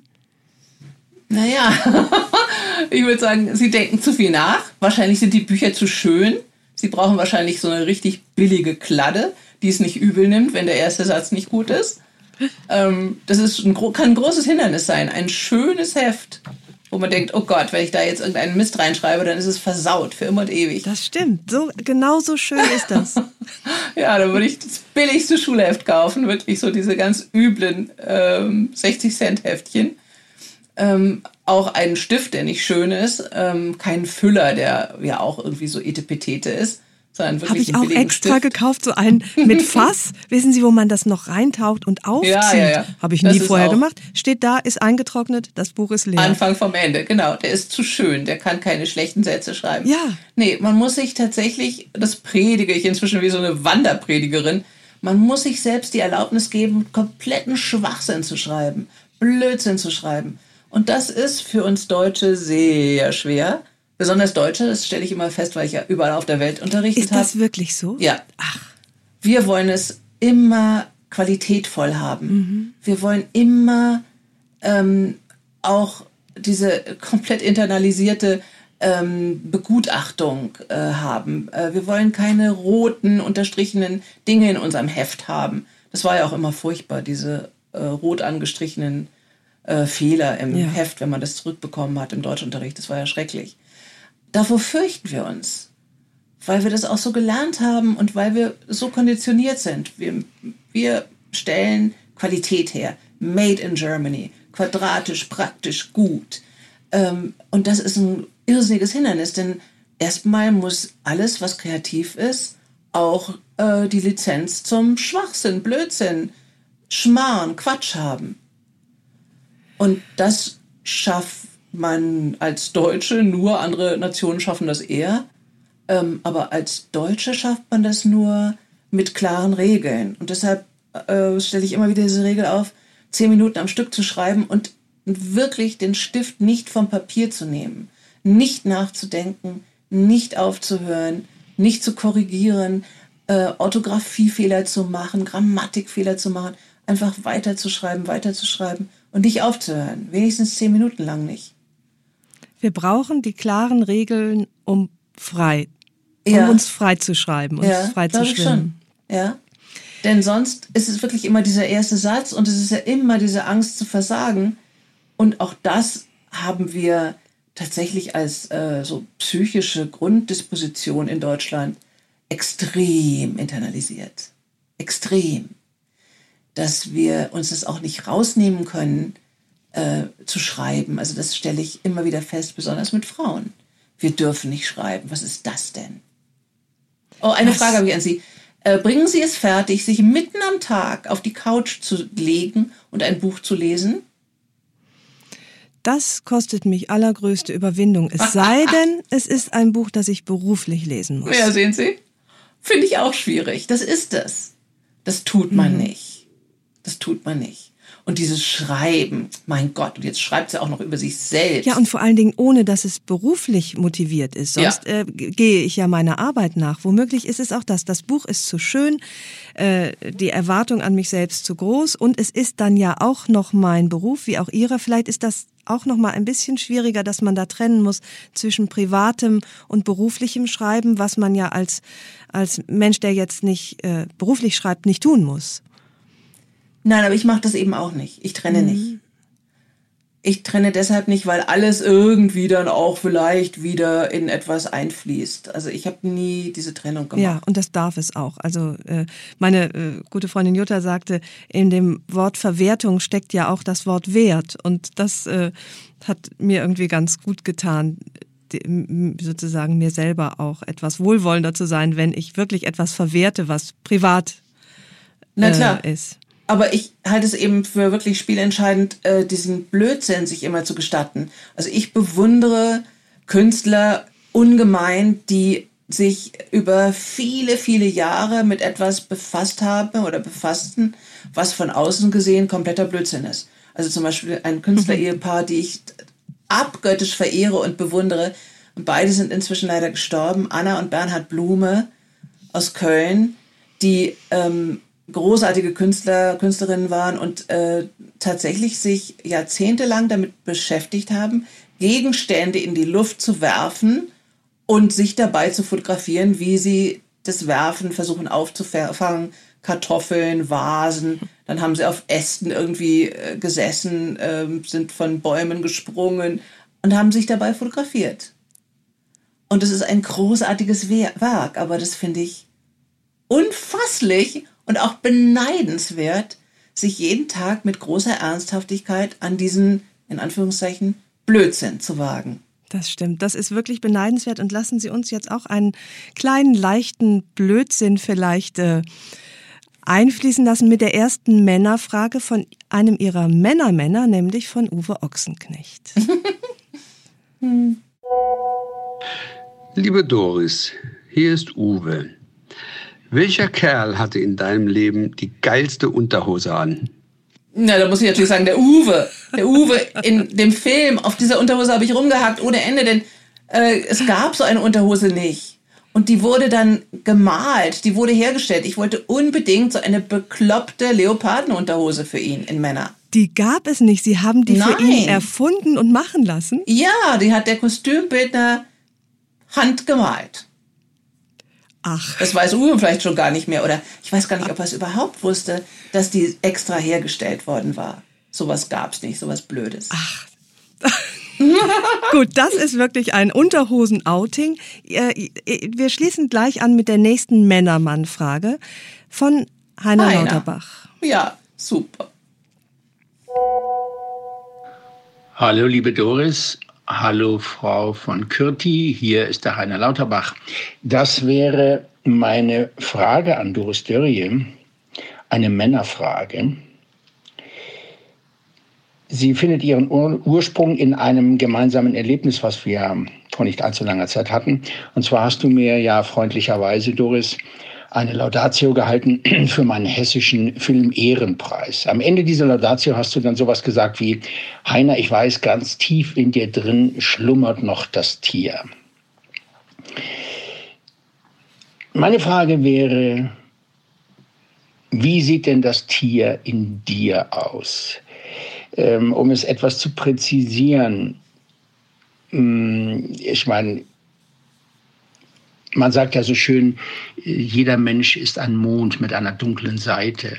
Naja, ich würde sagen, Sie denken zu viel nach. Wahrscheinlich sind die Bücher zu schön. Sie brauchen wahrscheinlich so eine richtig billige Kladde, die es nicht übel nimmt, wenn der erste Satz nicht gut ist. Ähm, das ist ein, kann ein großes Hindernis sein. Ein schönes Heft, wo man denkt, oh Gott, wenn ich da jetzt irgendeinen Mist reinschreibe, dann ist es versaut für immer und ewig. Das stimmt. So, genau so schön ist das. Ja, dann würde ich das billigste Schulheft kaufen, wirklich so diese ganz üblen ähm, sechzig Cent Heftchen. Ähm, auch einen Stift, der nicht schön ist, ähm, kein Füller, der ja auch irgendwie so etepetete ist, sondern wirklich Habe ich einen auch billigen extra Stift. gekauft, so einen mit Fass. Wissen Sie, wo man das noch reintaucht und aufzieht? Ja, ja, ja. Habe ich Das nie ist vorher auch gemacht. Steht da, ist eingetrocknet, das Buch ist leer. Anfang vom Ende, genau. Der ist zu schön, der kann keine schlechten Sätze schreiben. Ja. Nee, man muss sich tatsächlich, das predige ich inzwischen wie so eine Wanderpredigerin, man muss sich selbst die Erlaubnis geben, kompletten Schwachsinn zu schreiben, Blödsinn zu schreiben. Und das ist für uns Deutsche sehr schwer. Besonders Deutsche, das stelle ich immer fest, weil ich ja überall auf der Welt unterrichtet habe. Ist das hab. wirklich so? Ja. Ach. Wir wollen es immer qualitätvoll haben. Mhm. Wir wollen immer ähm, auch diese komplett internalisierte ähm, Begutachtung äh, haben. Äh, wir wollen keine roten, unterstrichenen Dinge in unserem Heft haben. Das war ja auch immer furchtbar, diese äh, rot angestrichenen äh, Fehler im ja. Heft, wenn man das zurückbekommen hat im Deutschunterricht. Das war ja schrecklich. Davor fürchten wir uns, weil wir das auch so gelernt haben und weil wir so konditioniert sind. Wir, wir stellen Qualität her. Made in Germany. Quadratisch, praktisch, gut. Ähm, und das ist ein irrsinniges Hindernis, denn erstmal muss alles, was kreativ ist, auch äh, die Lizenz zum Schwachsinn, Blödsinn, Schmarrn, Quatsch haben. Und das schafft man als Deutsche nur, andere Nationen schaffen das eher, ähm, aber als Deutsche schafft man das nur mit klaren Regeln. Und deshalb äh, stelle ich immer wieder diese Regel auf, zehn Minuten am Stück zu schreiben und wirklich den Stift nicht vom Papier zu nehmen, nicht nachzudenken, nicht aufzuhören, nicht zu korrigieren, äh, Orthographiefehler zu machen, Grammatikfehler zu machen, einfach weiterzuschreiben, weiterzuschreiben und nicht aufzuhören, wenigstens zehn Minuten lang nicht. Wir brauchen die klaren Regeln, um frei, um ja. uns frei zu schreiben, uns ja, frei zu schwimmen. Schon. Ja, denn sonst ist es wirklich immer dieser erste Satz und es ist ja immer diese Angst zu versagen. Und auch das haben wir tatsächlich als äh, so psychische Grunddisposition in Deutschland extrem internalisiert. Extrem. Dass wir uns das auch nicht rausnehmen können, äh, zu schreiben. Also das stelle ich immer wieder fest, besonders mit Frauen. Wir dürfen nicht schreiben. Was ist das denn? Oh, eine Was? Frage habe ich an Sie. Äh, bringen Sie es fertig, sich mitten am Tag auf die Couch zu legen und ein Buch zu lesen? Das kostet mich allergrößte Überwindung. Es sei denn, es ist ein Buch, das ich beruflich lesen muss. Ja, sehen Sie? Finde ich auch schwierig. Das ist es. Das tut man mhm. nicht. Das tut man nicht. Und dieses Schreiben, mein Gott, und jetzt schreibt sie auch noch über sich selbst. Ja, und vor allen Dingen ohne, dass es beruflich motiviert ist. Sonst ja. äh, gehe ich ja meiner Arbeit nach. Womöglich ist es auch das. Das Buch ist zu schön, äh, die Erwartung an mich selbst zu groß und es ist dann ja auch noch mein Beruf, wie auch Ihrer. Vielleicht ist das auch noch mal ein bisschen schwieriger, dass man da trennen muss zwischen privatem und beruflichem Schreiben, was man ja als, als Mensch, der jetzt nicht äh, beruflich schreibt, nicht tun muss. Nein, aber ich mache das eben auch nicht. Ich trenne mhm. nicht. Ich trenne deshalb nicht, weil alles irgendwie dann auch vielleicht wieder in etwas einfließt. Also ich habe nie diese Trennung gemacht. Ja, und das darf es auch. Also äh, meine äh, gute Freundin Jutta sagte, in dem Wort Verwertung steckt ja auch das Wort Wert. Und das äh, hat mir irgendwie ganz gut getan, die, sozusagen mir selber auch etwas wohlwollender zu sein, wenn ich wirklich etwas verwerte, was privat äh, Na klar. ist. Aber ich halte es eben für wirklich spielentscheidend, äh, diesen Blödsinn sich immer zu gestatten. Also ich bewundere Künstler ungemein, die sich über viele, viele Jahre mit etwas befasst haben oder befassten, was von außen gesehen kompletter Blödsinn ist. Also zum Beispiel ein Künstler-Ehepaar, die ich abgöttisch verehre und bewundere. Und beide sind inzwischen leider gestorben. Anna und Bernhard Blume aus Köln, die ähm, großartige Künstler, Künstlerinnen waren und äh, tatsächlich sich jahrzehntelang damit beschäftigt haben, Gegenstände in die Luft zu werfen und sich dabei zu fotografieren, wie sie das Werfen versuchen aufzufangen. Kartoffeln, Vasen, dann haben sie auf Ästen irgendwie äh, gesessen, äh, sind von Bäumen gesprungen und haben sich dabei fotografiert. Und es ist ein großartiges Werk, aber das finde ich unfasslich und auch beneidenswert, sich jeden Tag mit großer Ernsthaftigkeit an diesen, in Anführungszeichen, Blödsinn zu wagen. Das stimmt, das ist wirklich beneidenswert. Und lassen Sie uns jetzt auch einen kleinen, leichten Blödsinn vielleicht äh, einfließen lassen mit der ersten Männerfrage von einem Ihrer Männermänner, nämlich von Uwe Ochsenknecht. hm. Liebe Doris, hier ist Uwe. Welcher Kerl hatte in deinem Leben die geilste Unterhose an? Na, da muss ich natürlich sagen, der Uwe. Der Uwe in dem Film, auf dieser Unterhose habe ich rumgehackt ohne Ende, denn äh, es gab so eine Unterhose nicht. Und die wurde dann gemalt, die wurde hergestellt. Ich wollte unbedingt so eine bekloppte Leopardenunterhose für ihn in Männer. Die gab es nicht. Sie haben die Nein. für ihn erfunden und machen lassen? Ja, die hat der Kostümbildner handgemalt. Ach. Das weiß Uwe vielleicht schon gar nicht mehr. Oder ich weiß gar nicht, ob er es überhaupt wusste, dass die extra hergestellt worden war. Sowas gab's nicht, sowas Blödes. Ach. Gut, das ist wirklich ein Unterhosen-Outing. Wir schließen gleich an mit der nächsten Männermann-Frage von Heiner, Heiner Lauterbach. Ja, super. Hallo, liebe Doris. Hallo, Frau von Kürti. Hier ist der Heiner Lauterbach. Das wäre meine Frage an Doris Dörrie, eine Männerfrage. Sie findet ihren Ur- Ursprung in einem gemeinsamen Erlebnis, was wir vor nicht allzu langer Zeit hatten. Und zwar hast du mir ja freundlicherweise, Doris, eine Laudatio gehalten für meinen hessischen Film-Ehrenpreis. Am Ende dieser Laudatio hast du dann sowas gesagt wie: Heiner, ich weiß, ganz tief in dir drin schlummert noch das Tier. Meine Frage wäre, wie sieht denn das Tier in dir aus? Ähm, um es etwas zu präzisieren, ich meine, man sagt ja so schön, jeder Mensch ist ein Mond mit einer dunklen Seite.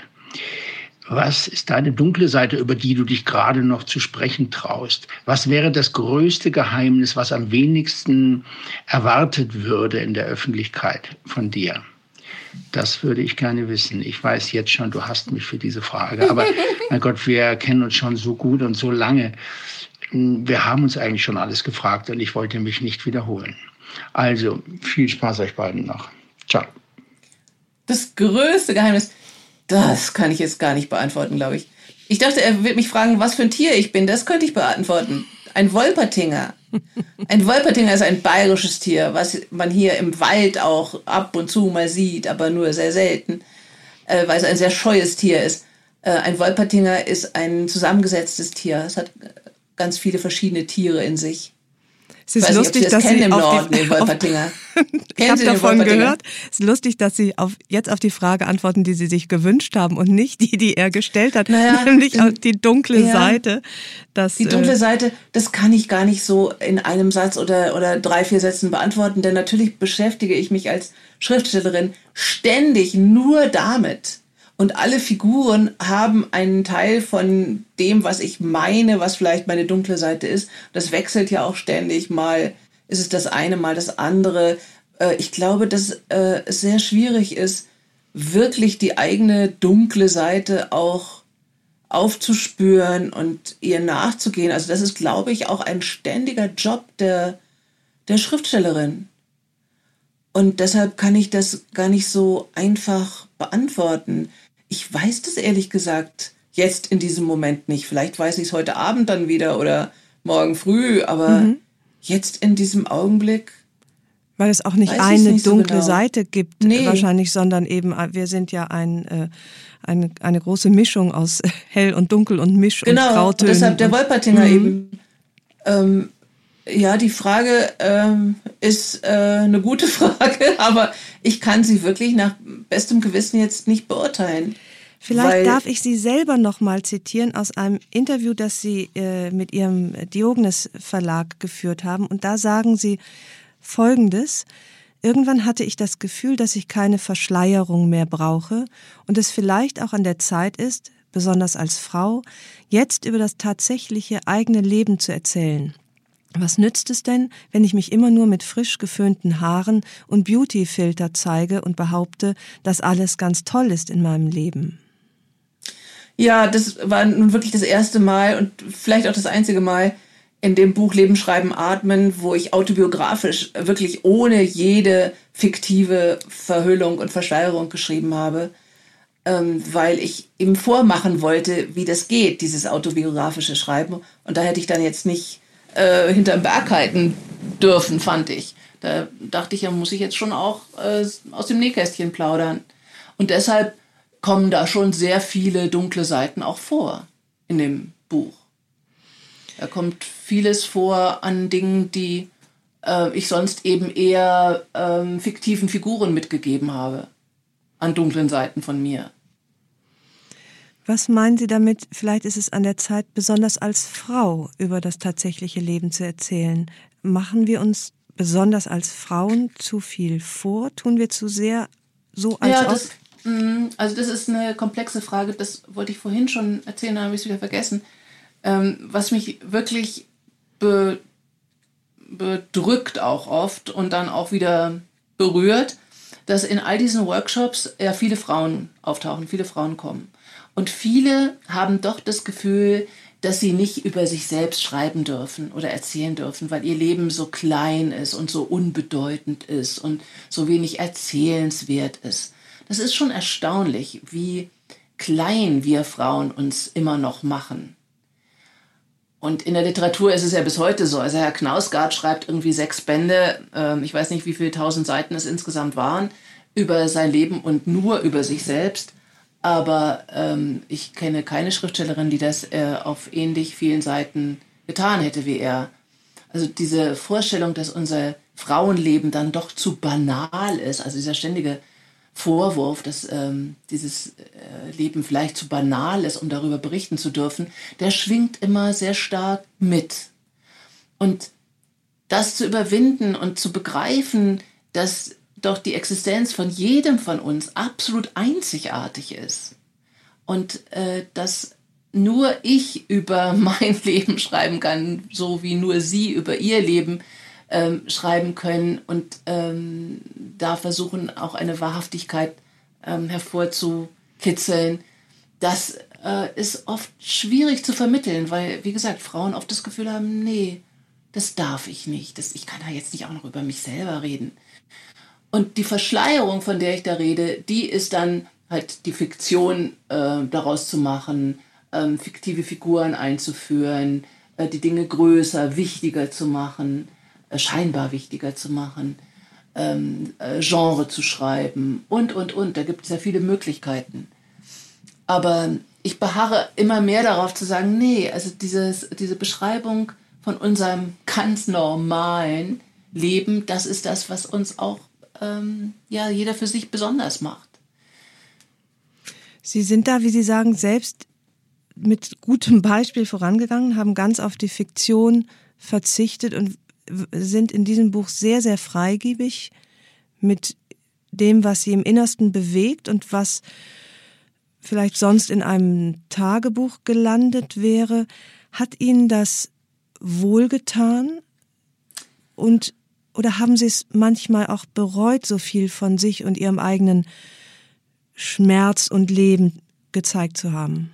Was ist deine dunkle Seite, über die du dich gerade noch zu sprechen traust? Was wäre das größte Geheimnis, was am wenigsten erwartet würde in der Öffentlichkeit von dir? Das würde ich gerne wissen. Ich weiß jetzt schon, du hasst mich für diese Frage. Aber mein Gott, wir kennen uns schon so gut und so lange. Wir haben uns eigentlich schon alles gefragt und ich wollte mich nicht wiederholen. Also, viel Spaß euch beiden noch. Ciao. Das größte Geheimnis, das kann ich jetzt gar nicht beantworten, glaube ich. Ich dachte, er wird mich fragen, was für ein Tier ich bin. Das könnte ich beantworten. Ein Wolpertinger. Ein Wolpertinger ist ein bayerisches Tier, was man hier im Wald auch ab und zu mal sieht, aber nur sehr selten, äh, weil es ein sehr scheues Tier ist. Äh, ein Wolpertinger ist ein zusammengesetztes Tier. Es hat ganz viele verschiedene Tiere in sich. Es ist weiß lustig, nicht, ob Sie das dass kennen Sie im auf Norden, die, den Wolpertinger. Ich habe davon gehört. Es ist lustig, dass Sie auf, jetzt auf die Frage antworten, die Sie sich gewünscht haben und nicht die, die er gestellt hat, naja, nämlich auf die dunkle ja, Seite. Das, die dunkle äh, Seite, das kann ich gar nicht so in einem Satz oder, oder drei, vier Sätzen beantworten, denn natürlich beschäftige ich mich als Schriftstellerin ständig nur damit. Und alle Figuren haben einen Teil von dem, was ich meine, was vielleicht meine dunkle Seite ist. Das wechselt ja auch ständig. Mal ist es das eine, mal das andere. Ich glaube, dass es sehr schwierig ist, wirklich die eigene dunkle Seite auch aufzuspüren und ihr nachzugehen. Also das ist, glaube ich, auch ein ständiger Job der, der Schriftstellerin. Und deshalb kann ich das gar nicht so einfach beantworten. Ich weiß das ehrlich gesagt jetzt in diesem Moment nicht. Vielleicht weiß ich es heute Abend dann wieder oder morgen früh, aber mhm. jetzt in diesem Augenblick. Weil es auch nicht eine nicht dunkle so genau. Seite gibt, nee. wahrscheinlich, sondern eben, wir sind ja ein, äh, eine, eine große Mischung aus hell und dunkel und Misch- genau, und Grautönen. Genau, deshalb der Wolpertinger mhm. eben. Ähm, ja, die Frage ähm, ist äh, eine gute Frage, aber ich kann sie wirklich nach bestem Gewissen jetzt nicht beurteilen. Vielleicht darf ich Sie selber noch mal zitieren aus einem Interview, das Sie äh, mit Ihrem Diogenes Verlag geführt haben. Und da sagen Sie Folgendes: Irgendwann hatte ich das Gefühl, dass ich keine Verschleierung mehr brauche und es vielleicht auch an der Zeit ist, besonders als Frau, jetzt über das tatsächliche eigene Leben zu erzählen. Was nützt es denn, wenn ich mich immer nur mit frisch geföhnten Haaren und Beauty-Filter zeige und behaupte, dass alles ganz toll ist in meinem Leben? Ja, das war nun wirklich das erste Mal und vielleicht auch das einzige Mal in dem Buch Leben, Schreiben, Atmen, wo ich autobiografisch wirklich ohne jede fiktive Verhüllung und Verschleierung geschrieben habe, ähm, weil ich ihm vormachen wollte, wie das geht, dieses autobiografische Schreiben. Und da hätte ich dann jetzt nicht äh, hinterm Berg halten dürfen, fand ich. Da dachte ich, ja, muss ich jetzt schon auch äh, aus dem Nähkästchen plaudern. Und deshalb kommen da schon sehr viele dunkle Seiten auch vor in dem Buch. Da kommt vieles vor an Dingen, die äh, ich sonst eben eher ähm, fiktiven Figuren mitgegeben habe, an dunklen Seiten von mir. Was meinen Sie damit, vielleicht ist es an der Zeit, besonders als Frau über das tatsächliche Leben zu erzählen? Machen wir uns besonders als Frauen zu viel vor? Tun wir zu sehr so als ja, ob? das, mh, also das ist eine komplexe Frage, das wollte ich vorhin schon erzählen, dann habe ich es wieder vergessen. Ähm, was mich wirklich be, bedrückt auch oft und dann auch wieder berührt, dass in all diesen Workshops ja viele Frauen auftauchen, viele Frauen kommen. Und viele haben doch das Gefühl, dass sie nicht über sich selbst schreiben dürfen oder erzählen dürfen, weil ihr Leben so klein ist und so unbedeutend ist und so wenig erzählenswert ist. Das ist schon erstaunlich, wie klein wir Frauen uns immer noch machen. Und in der Literatur ist es ja bis heute so. Also Herr Knausgard schreibt irgendwie sechs Bände, äh, ich weiß nicht, wie viele tausend Seiten es insgesamt waren, über sein Leben und nur über sich selbst. Aber ähm, ich kenne keine Schriftstellerin, die das äh, auf ähnlich vielen Seiten getan hätte wie er. Also diese Vorstellung, dass unser Frauenleben dann doch zu banal ist, also dieser ständige Vorwurf, dass ähm, dieses äh, Leben vielleicht zu banal ist, um darüber berichten zu dürfen, der schwingt immer sehr stark mit. Und das zu überwinden und zu begreifen, dass doch die Existenz von jedem von uns absolut einzigartig ist und äh, dass nur ich über mein Leben schreiben kann, so wie nur Sie über Ihr Leben ähm, schreiben können und ähm, da versuchen auch eine Wahrhaftigkeit ähm, hervorzukitzeln, das äh, ist oft schwierig zu vermitteln, weil, wie gesagt, Frauen oft das Gefühl haben, nee, das darf ich nicht, das, ich kann da jetzt nicht auch noch über mich selber reden. Und die Verschleierung, von der ich da rede, die ist dann halt die Fiktion äh, daraus zu machen, ähm, fiktive Figuren einzuführen, äh, die Dinge größer, wichtiger zu machen, äh, scheinbar wichtiger zu machen, ähm, äh, Genre zu schreiben und, und, und. Da gibt es ja viele Möglichkeiten. Aber ich beharre immer mehr darauf zu sagen, nee, also dieses, diese Beschreibung von unserem ganz normalen Leben, das ist das, was uns auch ähm, ja, jeder für sich besonders macht. Sie sind da, wie Sie sagen, selbst mit gutem Beispiel vorangegangen, haben ganz auf die Fiktion verzichtet und sind in diesem Buch sehr, sehr freigebig mit dem, was Sie im Innersten bewegt und was vielleicht sonst in einem Tagebuch gelandet wäre. Hat Ihnen das wohlgetan? Und oder haben Sie es manchmal auch bereut, so viel von sich und Ihrem eigenen Schmerz und Leben gezeigt zu haben?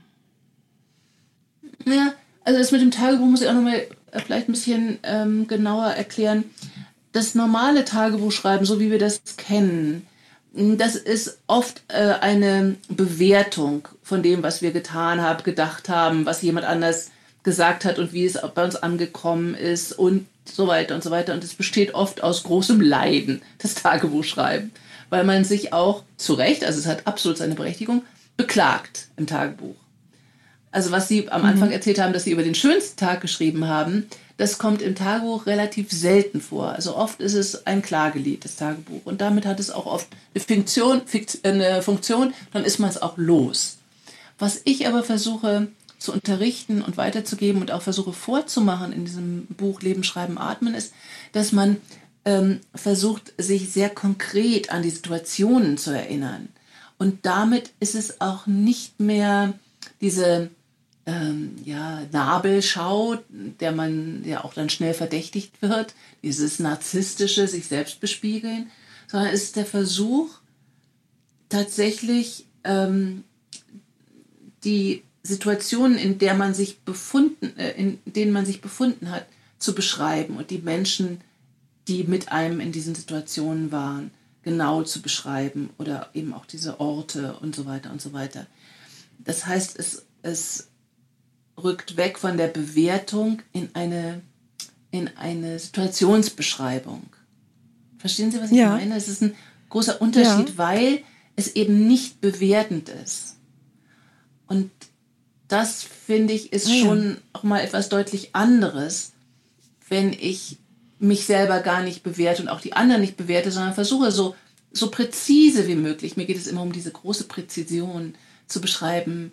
Ja, also das mit dem Tagebuch muss ich auch nochmal vielleicht ein bisschen ähm, genauer erklären. Das normale Tagebuchschreiben, so wie wir das kennen, das ist oft äh, eine Bewertung von dem, was wir getan haben, gedacht haben, was jemand anders gesagt hat und wie es bei uns angekommen ist und so weiter und so weiter. Und es besteht oft aus großem Leiden, das Tagebuchschreiben, weil man sich auch zu Recht, also es hat absolut seine Berechtigung, beklagt im Tagebuch. Also was Sie am Anfang mhm. erzählt haben, dass Sie über den schönsten Tag geschrieben haben, das kommt im Tagebuch relativ selten vor. Also oft ist es ein Klagelied, das Tagebuch. Und damit hat es auch oft eine Funktion, eine Funktion, dann ist man es auch los. Was ich aber versuche zu unterrichten und weiterzugeben und auch versuche vorzumachen in diesem Buch Leben, Schreiben, Atmen, ist, dass man ähm, versucht, sich sehr konkret an die Situationen zu erinnern. Und damit ist es auch nicht mehr diese ähm, ja, Nabelschau, der man ja auch dann schnell verdächtigt wird, dieses narzisstische sich selbst bespiegeln, sondern es ist der Versuch, tatsächlich ähm, die Situationen, in der man sich befunden, äh, in denen man sich befunden hat, zu beschreiben und die Menschen, die mit einem in diesen Situationen waren, genau zu beschreiben oder eben auch diese Orte und so weiter und so weiter. Das heißt, es, es rückt weg von der Bewertung in eine, in eine Situationsbeschreibung. Verstehen Sie, was ich ja. meine? Es ist ein großer Unterschied, ja. weil es eben nicht bewertend ist. Und das, finde ich, ist ja. schon auch mal etwas deutlich anderes, wenn ich mich selber gar nicht bewerte und auch die anderen nicht bewerte, sondern versuche so, so präzise wie möglich, mir geht es immer um diese große Präzision, zu beschreiben,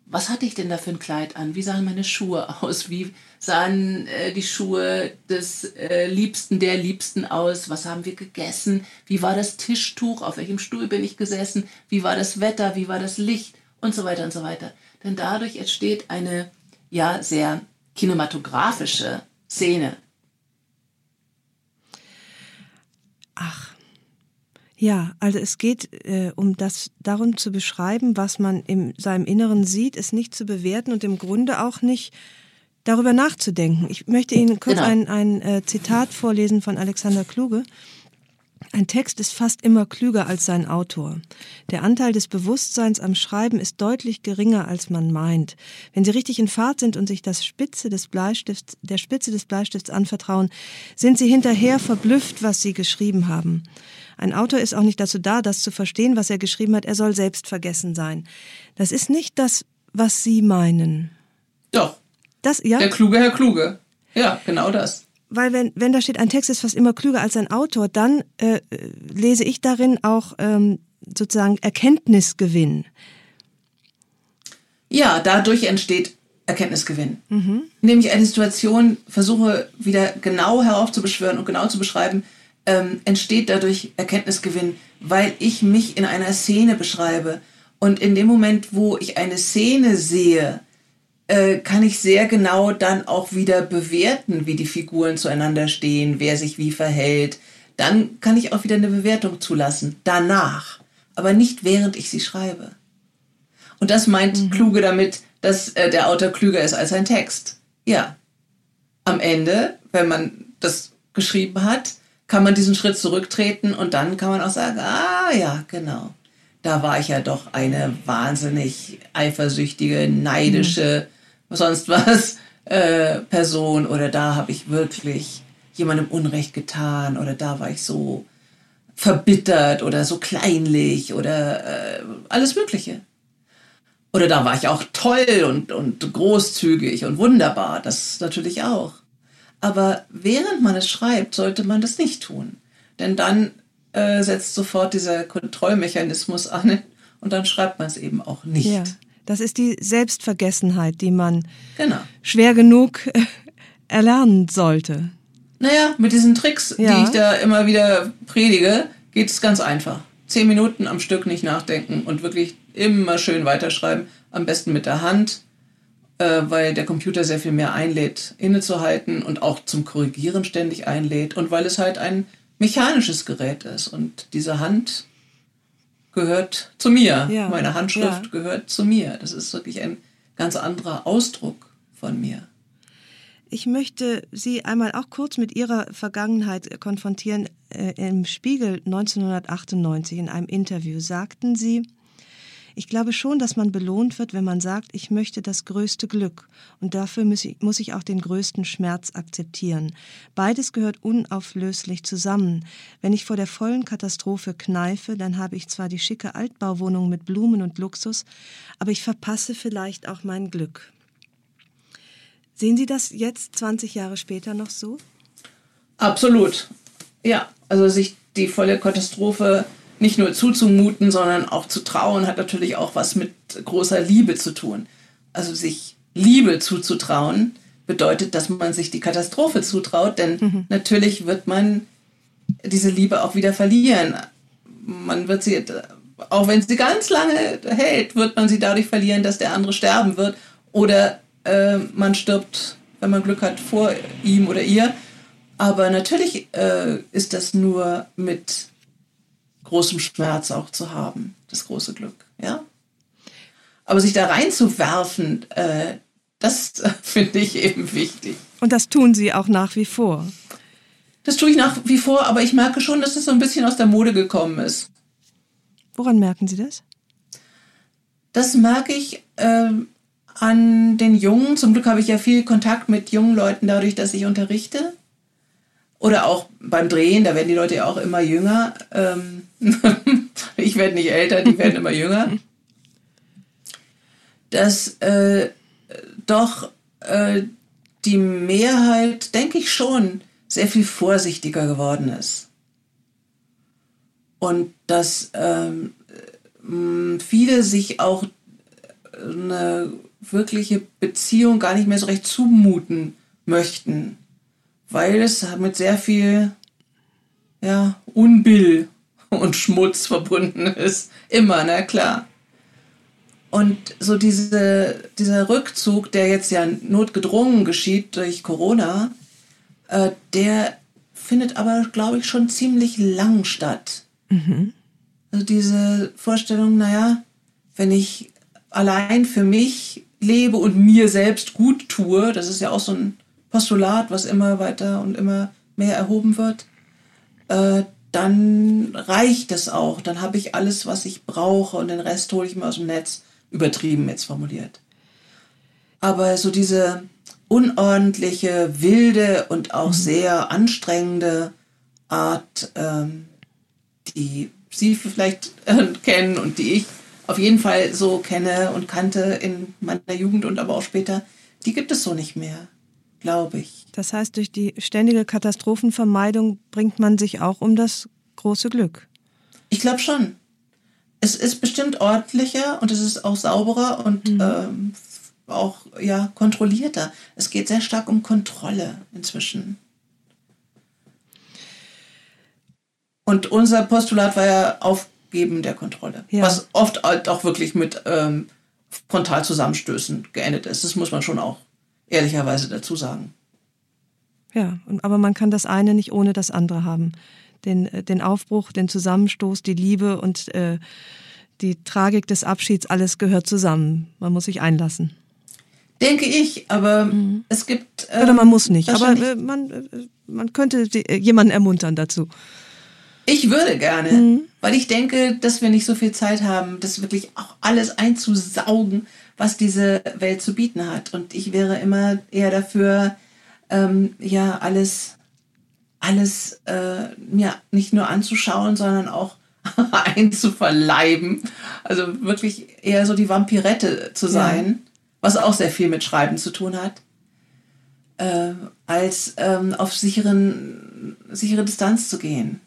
was hatte ich denn da für ein Kleid an? Wie sahen meine Schuhe aus? Wie sahen äh, die Schuhe des äh, Liebsten, der Liebsten aus? Was haben wir gegessen? Wie war das Tischtuch? Auf welchem Stuhl bin ich gesessen? Wie war das Wetter? Wie war das Licht? Und so weiter und so weiter. Denn dadurch entsteht eine ja sehr kinematografische Szene. Ach, ja, also es geht äh, um das, darum zu beschreiben, was man in seinem Inneren sieht, es nicht zu bewerten und im Grunde auch nicht darüber nachzudenken. Ich möchte Ihnen kurz Genau. ein, ein äh, Zitat vorlesen von Alexander Kluge. Ein Text ist fast immer klüger als sein Autor. Der Anteil des Bewusstseins am Schreiben ist deutlich geringer, als man meint. Wenn Sie richtig in Fahrt sind und sich das Spitze des Bleistifts, der Spitze des Bleistifts anvertrauen, sind Sie hinterher verblüfft, was Sie geschrieben haben. Ein Autor ist auch nicht dazu da, das zu verstehen, was er geschrieben hat. Er soll selbst vergessen sein. Das ist nicht das, was Sie meinen. Doch, Das, ja? der kluge Herr Kluge. Ja, genau das. Weil wenn, wenn da steht, ein Text ist fast immer klüger als ein Autor, dann äh, lese ich darin auch ähm, sozusagen Erkenntnisgewinn. Ja, dadurch entsteht Erkenntnisgewinn. Mhm. Indem ich eine Situation versuche, wieder genau heraufzubeschwören und genau zu beschreiben, ähm, entsteht dadurch Erkenntnisgewinn, weil ich mich in einer Szene beschreibe. Und in dem Moment, wo ich eine Szene sehe, äh, kann ich sehr genau dann auch wieder bewerten, wie die Figuren zueinander stehen, wer sich wie verhält. Dann kann ich auch wieder eine Bewertung zulassen, danach, aber nicht während ich sie schreibe. Und das meint mhm. Kluge damit, dass äh, der Autor klüger ist als sein Text. Ja, am Ende, wenn man das geschrieben hat, kann man diesen Schritt zurücktreten und dann kann man auch sagen, ah ja, genau, da war ich ja doch eine wahnsinnig eifersüchtige, neidische, mhm. sonst was äh, Person oder da habe ich wirklich jemandem Unrecht getan oder da war ich so verbittert oder so kleinlich oder äh, alles Mögliche. Oder da war ich auch toll und, und großzügig und wunderbar, das natürlich auch. Aber während man es schreibt, sollte man das nicht tun. Denn dann äh, setzt sofort dieser Kontrollmechanismus an und dann schreibt man es eben auch nicht. Ja, das ist die Selbstvergessenheit, die man genau. schwer genug äh, erlernen sollte. Naja, mit diesen Tricks, ja. die ich da immer wieder predige, geht es ganz einfach. Zehn Minuten am Stück nicht nachdenken und wirklich immer schön weiterschreiben. Am besten mit der Hand, äh, weil der Computer sehr viel mehr einlädt, innezuhalten und auch zum Korrigieren ständig einlädt. Und weil es halt ein mechanisches Gerät ist. Und diese Hand gehört zu mir. Ja. Meine Handschrift ja. gehört zu mir. Das ist wirklich ein ganz anderer Ausdruck von mir. Ich möchte Sie einmal auch kurz mit Ihrer Vergangenheit konfrontieren. Äh, Im Spiegel neunzehnhundertachtundneunzig in einem Interview sagten Sie: Ich glaube schon, dass man belohnt wird, wenn man sagt, ich möchte das größte Glück und dafür muss ich, muss ich auch den größten Schmerz akzeptieren. Beides gehört unauflöslich zusammen. Wenn ich vor der vollen Katastrophe kneife, dann habe ich zwar die schicke Altbauwohnung mit Blumen und Luxus, aber ich verpasse vielleicht auch mein Glück. Sehen Sie das jetzt, zwanzig Jahre später, noch so? Absolut. Ja, also sich die volle Katastrophe nicht nur zuzumuten, sondern auch zu trauen, hat natürlich auch was mit großer Liebe zu tun. Also sich Liebe zuzutrauen, bedeutet, dass man sich die Katastrophe zutraut, denn mhm. natürlich wird man diese Liebe auch wieder verlieren. Man wird sie, auch wenn sie ganz lange hält, wird man sie dadurch verlieren, dass der andere sterben wird oder äh, man stirbt, wenn man Glück hat, vor ihm oder ihr. Aber natürlich äh, ist das nur mit großem Schmerz auch zu haben, das große Glück, ja. Aber sich da reinzuwerfen, äh, das äh, finde ich eben wichtig. Und das tun Sie auch nach wie vor? Das tue ich nach wie vor, aber ich merke schon, dass es so ein bisschen aus der Mode gekommen ist. Woran merken Sie das? Das merke ich äh, an den Jungen. Zum Glück habe ich ja viel Kontakt mit jungen Leuten dadurch, dass ich unterrichte. Oder auch beim Drehen, da werden die Leute ja auch immer jünger. Ähm, ich werde nicht älter, die werden immer jünger. Dass äh, doch äh, die Mehrheit, denke ich schon, sehr viel vorsichtiger geworden ist. Und dass ähm, viele sich auch eine wirkliche Beziehung gar nicht mehr so recht zumuten möchten, weil es mit sehr viel ja, Unbill und Schmutz verbunden ist. Immer, na klar. Und so diese, dieser Rückzug, der jetzt ja notgedrungen geschieht durch Corona, äh, der findet aber, glaube ich, schon ziemlich lang statt. Mhm. Also diese Vorstellung, naja, wenn ich allein für mich lebe und mir selbst gut tue, das ist ja auch so ein Postulat, was immer weiter und immer mehr erhoben wird, äh, dann reicht es auch. Dann habe ich alles, was ich brauche und den Rest hole ich mir aus dem Netz. Übertrieben jetzt formuliert. Aber so diese unordentliche, wilde und auch mhm. sehr anstrengende Art, ähm, die Sie vielleicht äh, kennen und die ich auf jeden Fall so kenne und kannte in meiner Jugend und aber auch später, die gibt es so nicht mehr, glaube ich. Das heißt, durch die ständige Katastrophenvermeidung bringt man sich auch um das große Glück. Ich glaube schon. Es ist bestimmt ordentlicher und es ist auch sauberer und mhm. ähm, auch ja, kontrollierter. Es geht sehr stark um Kontrolle inzwischen. Und unser Postulat war ja Aufgeben der Kontrolle, ja. was oft halt auch wirklich mit ähm, Frontalzusammenstößen geendet ist. Das muss man schon auch ehrlicherweise dazu sagen. Ja, aber man kann das eine nicht ohne das andere haben. Den, den Aufbruch, den Zusammenstoß, die Liebe und äh, die Tragik des Abschieds, alles gehört zusammen. Man muss sich einlassen. Denke ich, aber mhm. es gibt... Ähm, Oder man muss nicht, aber äh, man, äh, man könnte die, äh, jemanden ermuntern dazu. Ich würde gerne, mhm. weil ich denke, dass wir nicht so viel Zeit haben, das wirklich auch alles einzusaugen, was diese Welt zu bieten hat. Und ich wäre immer eher dafür, ähm, ja, alles... alles äh, mir nicht nur anzuschauen, sondern auch einzuverleiben. Also wirklich eher so die Vampirette zu sein, ja. was auch sehr viel mit Schreiben zu tun hat, äh, als ähm, auf sicheren, sichere Distanz zu gehen.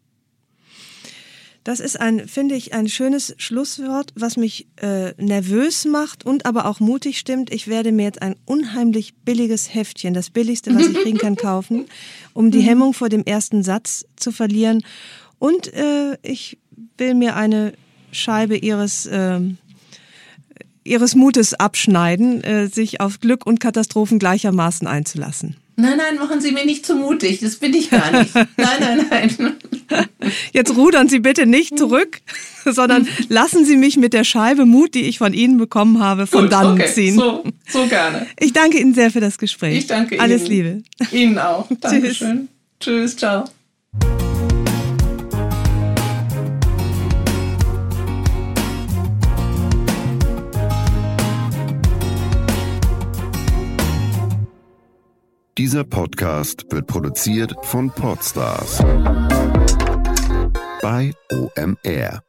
Das ist ein, finde ich, ein schönes Schlusswort, was mich äh, nervös macht und aber auch mutig stimmt. Ich werde mir jetzt ein unheimlich billiges Heftchen, das billigste, was ich kriegen kann, kaufen, um die Hemmung vor dem ersten Satz zu verlieren. Und äh, ich will mir eine Scheibe ihres, äh, ihres Mutes abschneiden, äh, sich auf Glück und Katastrophen gleichermaßen einzulassen. Nein, nein, machen Sie mir nicht zu mutig. Das bin ich gar nicht. Nein, nein, nein. Jetzt rudern Sie bitte nicht zurück, sondern lassen Sie mich mit der Scheibe Mut, die ich von Ihnen bekommen habe, von Gut, dannen okay. ziehen. So, so gerne. Ich danke Ihnen sehr für das Gespräch. Ich danke Alles Ihnen. Liebe. Ihnen auch. Dankeschön. Tschüss. Tschüss, ciao. Dieser Podcast wird produziert von Podstars bei O M R.